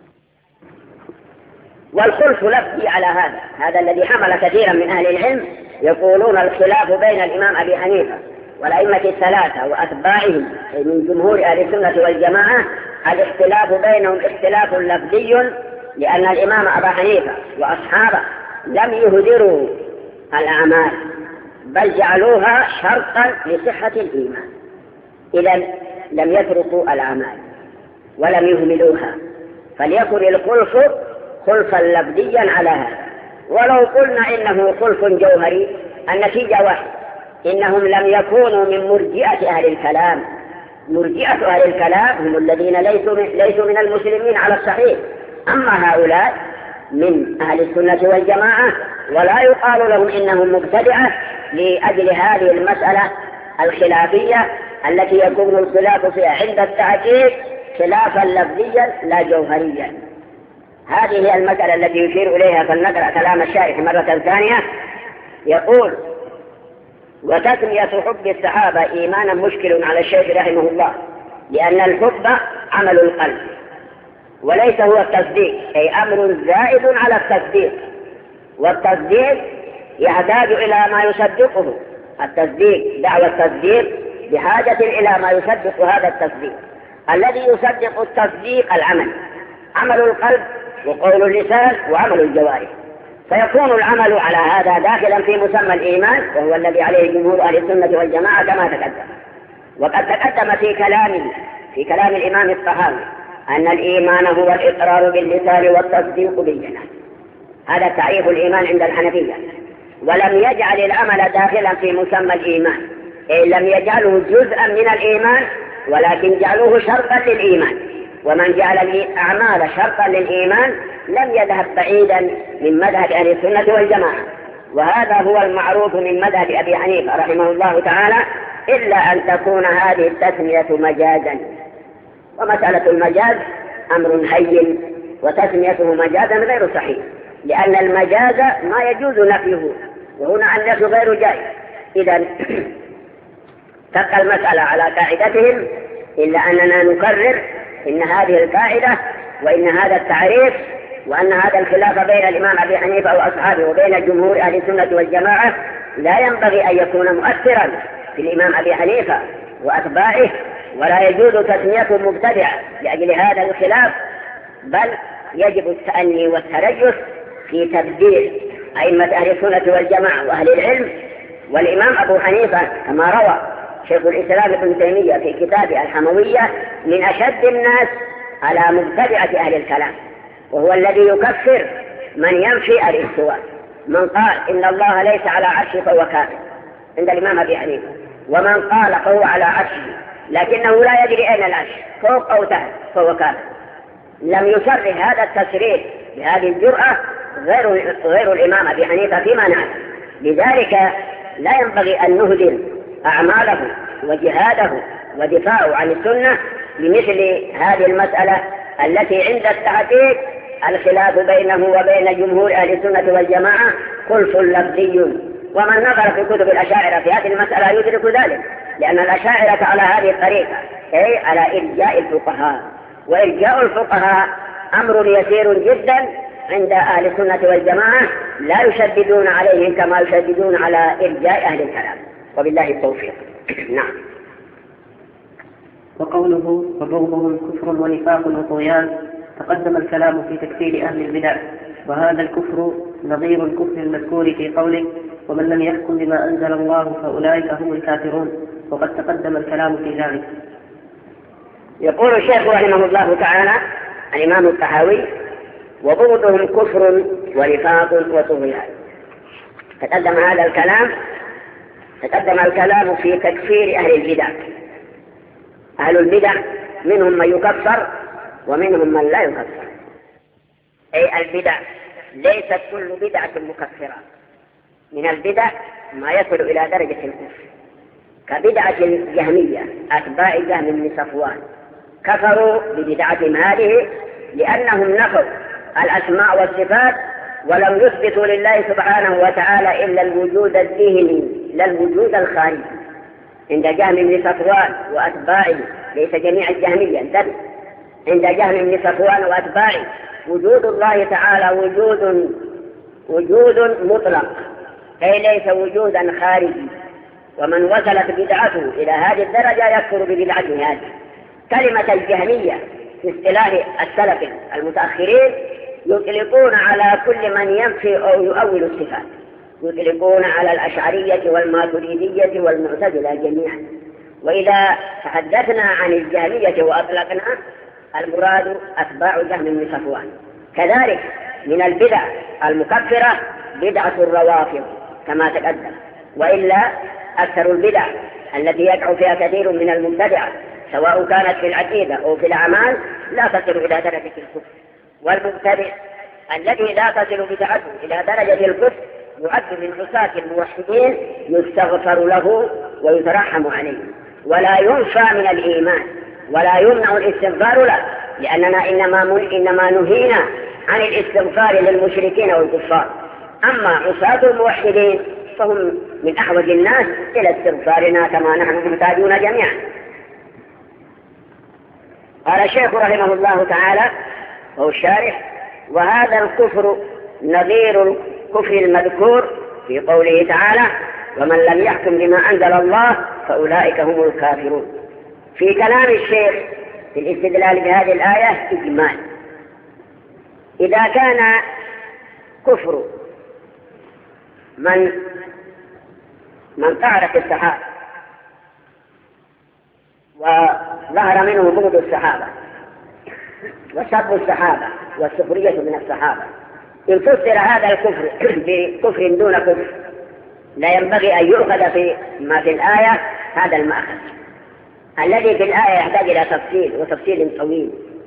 والخلف لفظي على هذا الذي حمل كثيرا من أهل العلم يقولون الخلاف بين الإمام أبي حنيفة والأئمة ال3 وأتباعهم من جمهور أهل السنة والجماعة، الاختلاف بينهم اختلاف لفظي، لأن الإمام أبا حنيفة وأصحابه لم يهدروا الأعمال بل جعلوها شرطا لصحة الإيمان، إذا لم يتركوا الأعمال ولم يهملوها، فليكن الخلف خلفا لفظيا على هذا. ولو قلنا إنه خلف جوهري النتيجة واحد، إنهم لم يكونوا من مرجئة أهل الكلام. مرجئة أهل الكلام هم الذين ليسوا من المسلمين على الصحيح، أما هؤلاء من أهل السنة والجماعة، ولا يقال لهم إنهم مبتدعة لأجل هذه المسألة الخلافية التي يكون الخلاف فيها عند التحقيق خلافا لفظيا لا جوهريا. هذه هي المسألة التي يشير إليها، فلنقرأ كلام الشارح مرة ثانية. يقول: وتسمية حب الصحابة إيمانا مشكل على الشيخ رحمه الله، لأن الحب عمل القلب وليس هو التصديق، أي أمر زائد على التصديق، والتصديق يحتاج إلى ما يصدقه. التصديق، دعوى التصديق بحاجة إلى ما يصدق هذا التصديق. الذي يصدق التصديق العمل، عمل القلب وقول اللسان وعمل الجوارح، فيكون العمل على هذا داخلا في مسمى الإيمان، وهو الذي عليه جمهور أهل السنة والجماعة كما تقدم. وقد تقدم في كلام الإمام الطحاوي أن الإيمان هو الإقرار باللسان والتصديق بالجنان. هذا تعريف الإيمان عند الحنفية. ولم يجعل العمل داخلا في مسمى الإيمان، إن لم يجعله جزءا من الإيمان، ولكن جعلوه شرطا للإيمان. ومن جعل الأعمال شرطا للإيمان لم يذهب بعيدا من مذهب أهل السنة والجماعة، وهذا هو المعروف من مذهب أبي حنيفة رحمه الله تعالى، إلا أن تكون هذه التسمية مجازا. ومسألة المجاز أمر هين، وتسميته مجازا غير صحيح، لأن المجاز ما يجوز نفيه، وهنا النفي غير جائز. إذن تبقى المسألة على قاعدتهم، إلا أننا نكرر إن هذه القاعدة وإن هذا التعريف وأن هذا الخلاف بين الإمام أبي حنيفة وأصحابه وبين جمهور أهل السنة والجماعة لا ينبغي أن يكون مؤثرا في الإمام أبي حنيفة وأتباعه، ولا يجوز تسميته مبتدع لأجل هذا الخلاف، بل يجب التأني والتريث في تبديل أئمة أهل السنة والجماعة وأهل العلم. والإمام أبو حنيفة كما روى شيخ الإسلام ابن تيمية في كتابه الحموية من أشد الناس على مبتدعة أهل الكلام، وهو الذي يكفر من ينفي الاستواء. من قال إن الله ليس على عرشه فهو كافر عند الإمام أبي حنيفة، ومن قال فهو على عرشه لكنه لا يدري أين العرش فوق أو تحت فهو كافر. لم يصرح هذا التصريح بهذه الجرأة غير الإمام أبي حنيفة فيما نعلم. لذلك لا ينبغي أن نهدر أعماله وجهاده ودفاعه عن السنة بمثل هذه المسألة التي عند التحقيق الخلاف بينه وبين جمهور أهل السنة والجماعة خلف لفظي. ومن نظر في كتب الأشاعرة في هذه المسألة يدرك ذلك، لأن الأشاعرة على هذه الطريقة أي على إرجاء الفقهاء، وإرجاء الفقهاء أمر يسير جدا عند أهل السنة والجماعة، لا يشددون عليهم كما يشددون على إرجاء أهل الكلام، وبالله التوفيق. نعم. وقوله وبغضهم كفر ونفاق وطغيان، تقدم الكلام في تكفير أهل البدع، وهذا الكفر نظير الكفر المذكور في قوله ومن لم يحكم بما أنزل الله فأولئك هم الكافرون، وقد تقدم الكلام في ذلك. يقول الشيخ رحمه الله تعالى الإمام الطحاوي وبغضهم كفر ونفاق وطغيان. تقدم الكلام في تكفير أهل البدع. أهل البدع منهم من يكفر ومنهم من لا يكفر، أي البدع ليست كل بدعة مكفرة. من البدع ما يصل إلى درجة الكفر، كبدعة الجهمية أتباع جهم بن صفوان، كفروا ببدعتهم هذه لأنهم نفوا الأسماء والصفات ولم يثبتوا لله سبحانه وتعالى إلا الوجود الذهني لا الوجود الخارجي. عند جهم بن صفوان وأتباعه، ليس جميع الجهمية انتبه، عند جهم بن صفوان وأتباعه وجود الله تعالى وجود مطلق، أي ليس وجودا خارجي. ومن وصلت بدعته إلى هذه الدرجة يكفر ببدعته هذه. كلمة الجهمية في اصطلاح السلف المتأخرين يطلقون على كل من ينفي أو يؤول الصفات، يطلقون على الأشعرية والماتريدية والمعتزلة جميعا. وإذا تحدثنا عن الجهمية وأطلقنا المراد أتباع جهم بن صفوان. كذلك من البدع المكفرة بدعة الروافض كما تقدم، وإلا أكثر البدع التي يقع فيها كثير من المبتدعة سواء كانت في العقيدة أو في الأعمال لا تصل إلى درجة الكفر. والمبتدع الذي لا تصل بدعته إلى درجة الكفر يعد من عصاة الموحدين، يستغفر له ويترحم عليه، ولا ينفى من الإيمان ولا يمنع الاستغفار له، لأننا إنما نهينا عن الاستغفار للمشركين والكفار. أما عصاة الموحدين فهم من أحوج الناس إلى استغفارنا كما نحن محتاجون جميعا. قال الشيخ رحمه الله تعالى وهو الشارح وهذا الكفر نظير الكفر المذكور في قوله تعالى ومن لم يحكم بما أنزل الله فأولئك هم الكافرون. في كلام الشيخ في الاستدلال بهذه الآية إجمال، إذا كان كفر من تعرف الصحابة وظهر منه بغض الصحابة وسب الصحابة والسخرية من الصحابة، إن فسر هذا الكفر بكفر دون كفر لا ينبغي أن يؤخذ في ما في الآية هذا المأخذ الذي في الآية يحتاج إلى تفصيل وتفصيل طويل.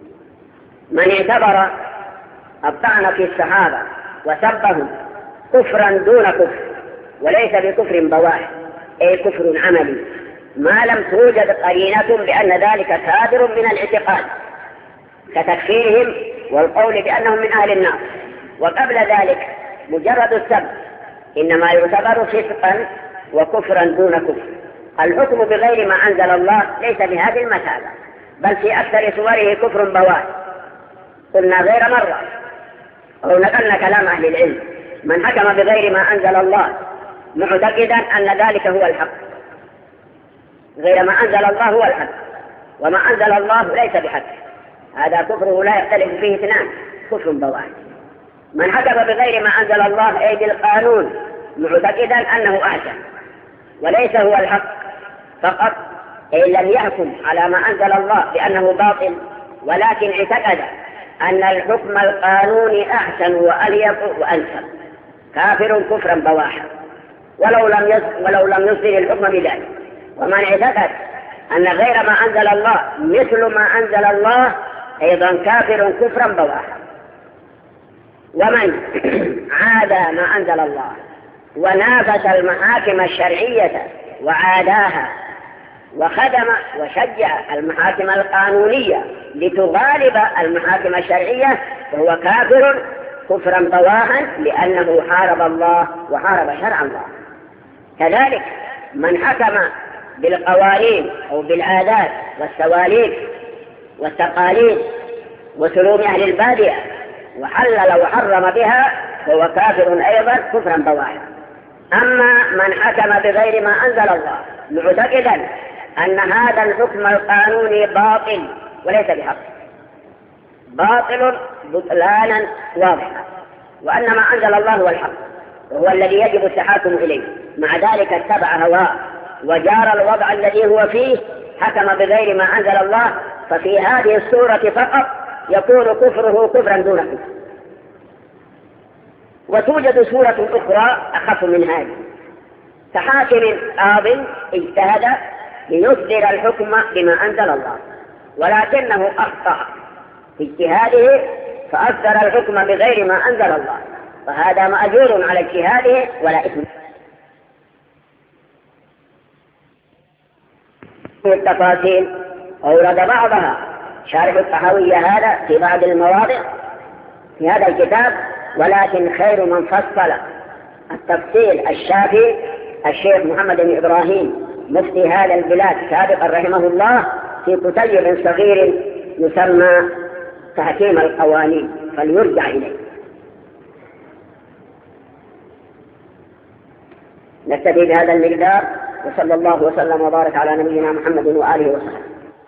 من اعتبر الطعن في الصحابة وسبهم كفرا دون كفر وليس بكفر بواح أي كفر عملي ما لم توجد قرينة بأن ذلك كافر من الاعتقاد كتكفيرهم والقول بأنهم من أهل النار، وقبل ذلك مجرد السب إنما يعتبر فسقا وكفرا دون كفر. الحكم بغير ما أنزل الله ليس بهذه المثابة، بل في أكثر صوره كفر بواح. قلنا غير مرة أو نقلنا كلام أهل العلم: من حكم بغير ما أنزل الله معتقدا أن ذلك هو الحق، غير ما أنزل الله هو الحق وما أنزل الله ليس بحق، هذا كفره لا يختلف فيه اثنان، كفر بواح. من حكم بغير ما أنزل الله أي بالقانون معتقدا أنه أحسن وليس هو الحق فقط، أي لم يحكم على ما أنزل الله بأنه باطل ولكن اعتقد أن الحكم القانوني أحسن وأليق وأنسب، كافر كفرا بواحا ولو لم يصدر الحكم بذلك. ومن اعتقد أن غير ما أنزل الله مثل ما أنزل الله أيضا كافر كفرا بواحا. ومن عادى ما أنزل الله ونافس المحاكم الشرعية وعاداها وخدم وشجع المحاكم القانونية لتغالب المحاكم الشرعية فهو كافر كفرا بواحا لأنه حارب الله وحارب شرع الله. كذلك من حكم بالقوانين أو بالعادات والسواليف والتقاليد وسلوك أهل البادية وحلل وحرم بها فهو كافر أيضا كفرا بواحا. أما من حكم بغير ما أنزل الله معتقدا أن هذا الحكم القانوني باطل وليس بحق، باطل بطلانا واضحا، وأن ما أنزل الله هو الحق وهو الذي يجب التحاكم إليه، مع ذلك اتبع هواه وجار الوضع الذي هو فيه، حكم بغير ما أنزل الله، ففي هذه الصورة فقط يكون كفره كفرا دون كفر. وتوجد صورة أخرى أخف من هذه، كحاكم قاض اجتهد ليصدر الحكم بما أنزل الله ولكنه أخطأ في اجتهاده فأصدر الحكم بغير ما أنزل الله، فهذا مأجور على اجتهاده ولا إثم. التفاصيل أورد بعضها شارح الطحاوية هذا في بعض المواضع في هذا الكتاب، ولكن خير من فصل التفصيل الشافي الشيخ محمد بن إبراهيم مفتي هذا البلاد سابقا رحمه الله في كتيب صغير يسمى تحكيم القوانين، فليرجع إليه. نكتفي بهذا المقدار، وصلى الله وسلم وبارك على نبينا محمد وآله وصحبه.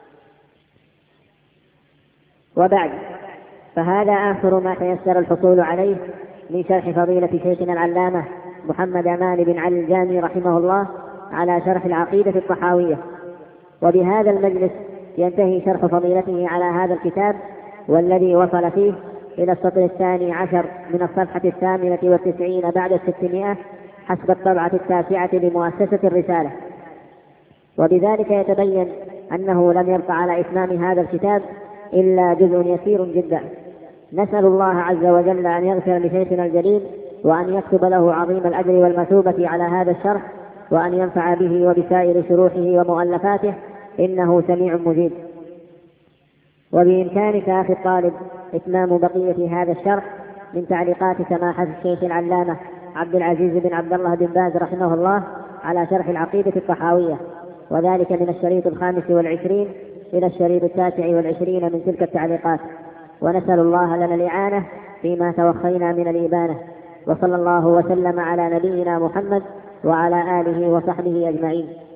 وبعد، فهذا آخر ما تيسر الحصول عليه من شرح فضيلة شيخنا العلامة محمد أمان بن علي الجامي رحمه الله على شرح العقيدة الطحاوية. وبهذا المجلس ينتهي شرح فضيلته على هذا الكتاب، والذي وصل فيه إلى السطر 12 من الصفحة 98 بعد 600 حسب الطبعة 9 لمؤسسة الرسالة. وبذلك يتبين أنه لم يبق على إتمام هذا الكتاب إلا جزء يسير جدا. نسأل الله عز وجل أن يغفر لشيخنا الجليل وأن يكتب له عظيم الأجر والمثوبة على هذا الشرح، وأن ينفع به وبسائر شروحه ومؤلفاته، إنه سميع مجيب. وبإمكانك أخي الطالب إتمام بقية هذا الشرح من تعليقات سماحة الشيخ العلامة عبد العزيز بن عبد الله بن باز رحمه الله على شرح العقيدة الطحاوية، وذلك من الشريط 25 إلى الشريط 29 من تلك التعليقات. ونسأل الله لنا الإعانة فيما توخينا من الإبانة. وصلى الله وسلم على نبينا محمد وعلى آله وصحبه أجمعين.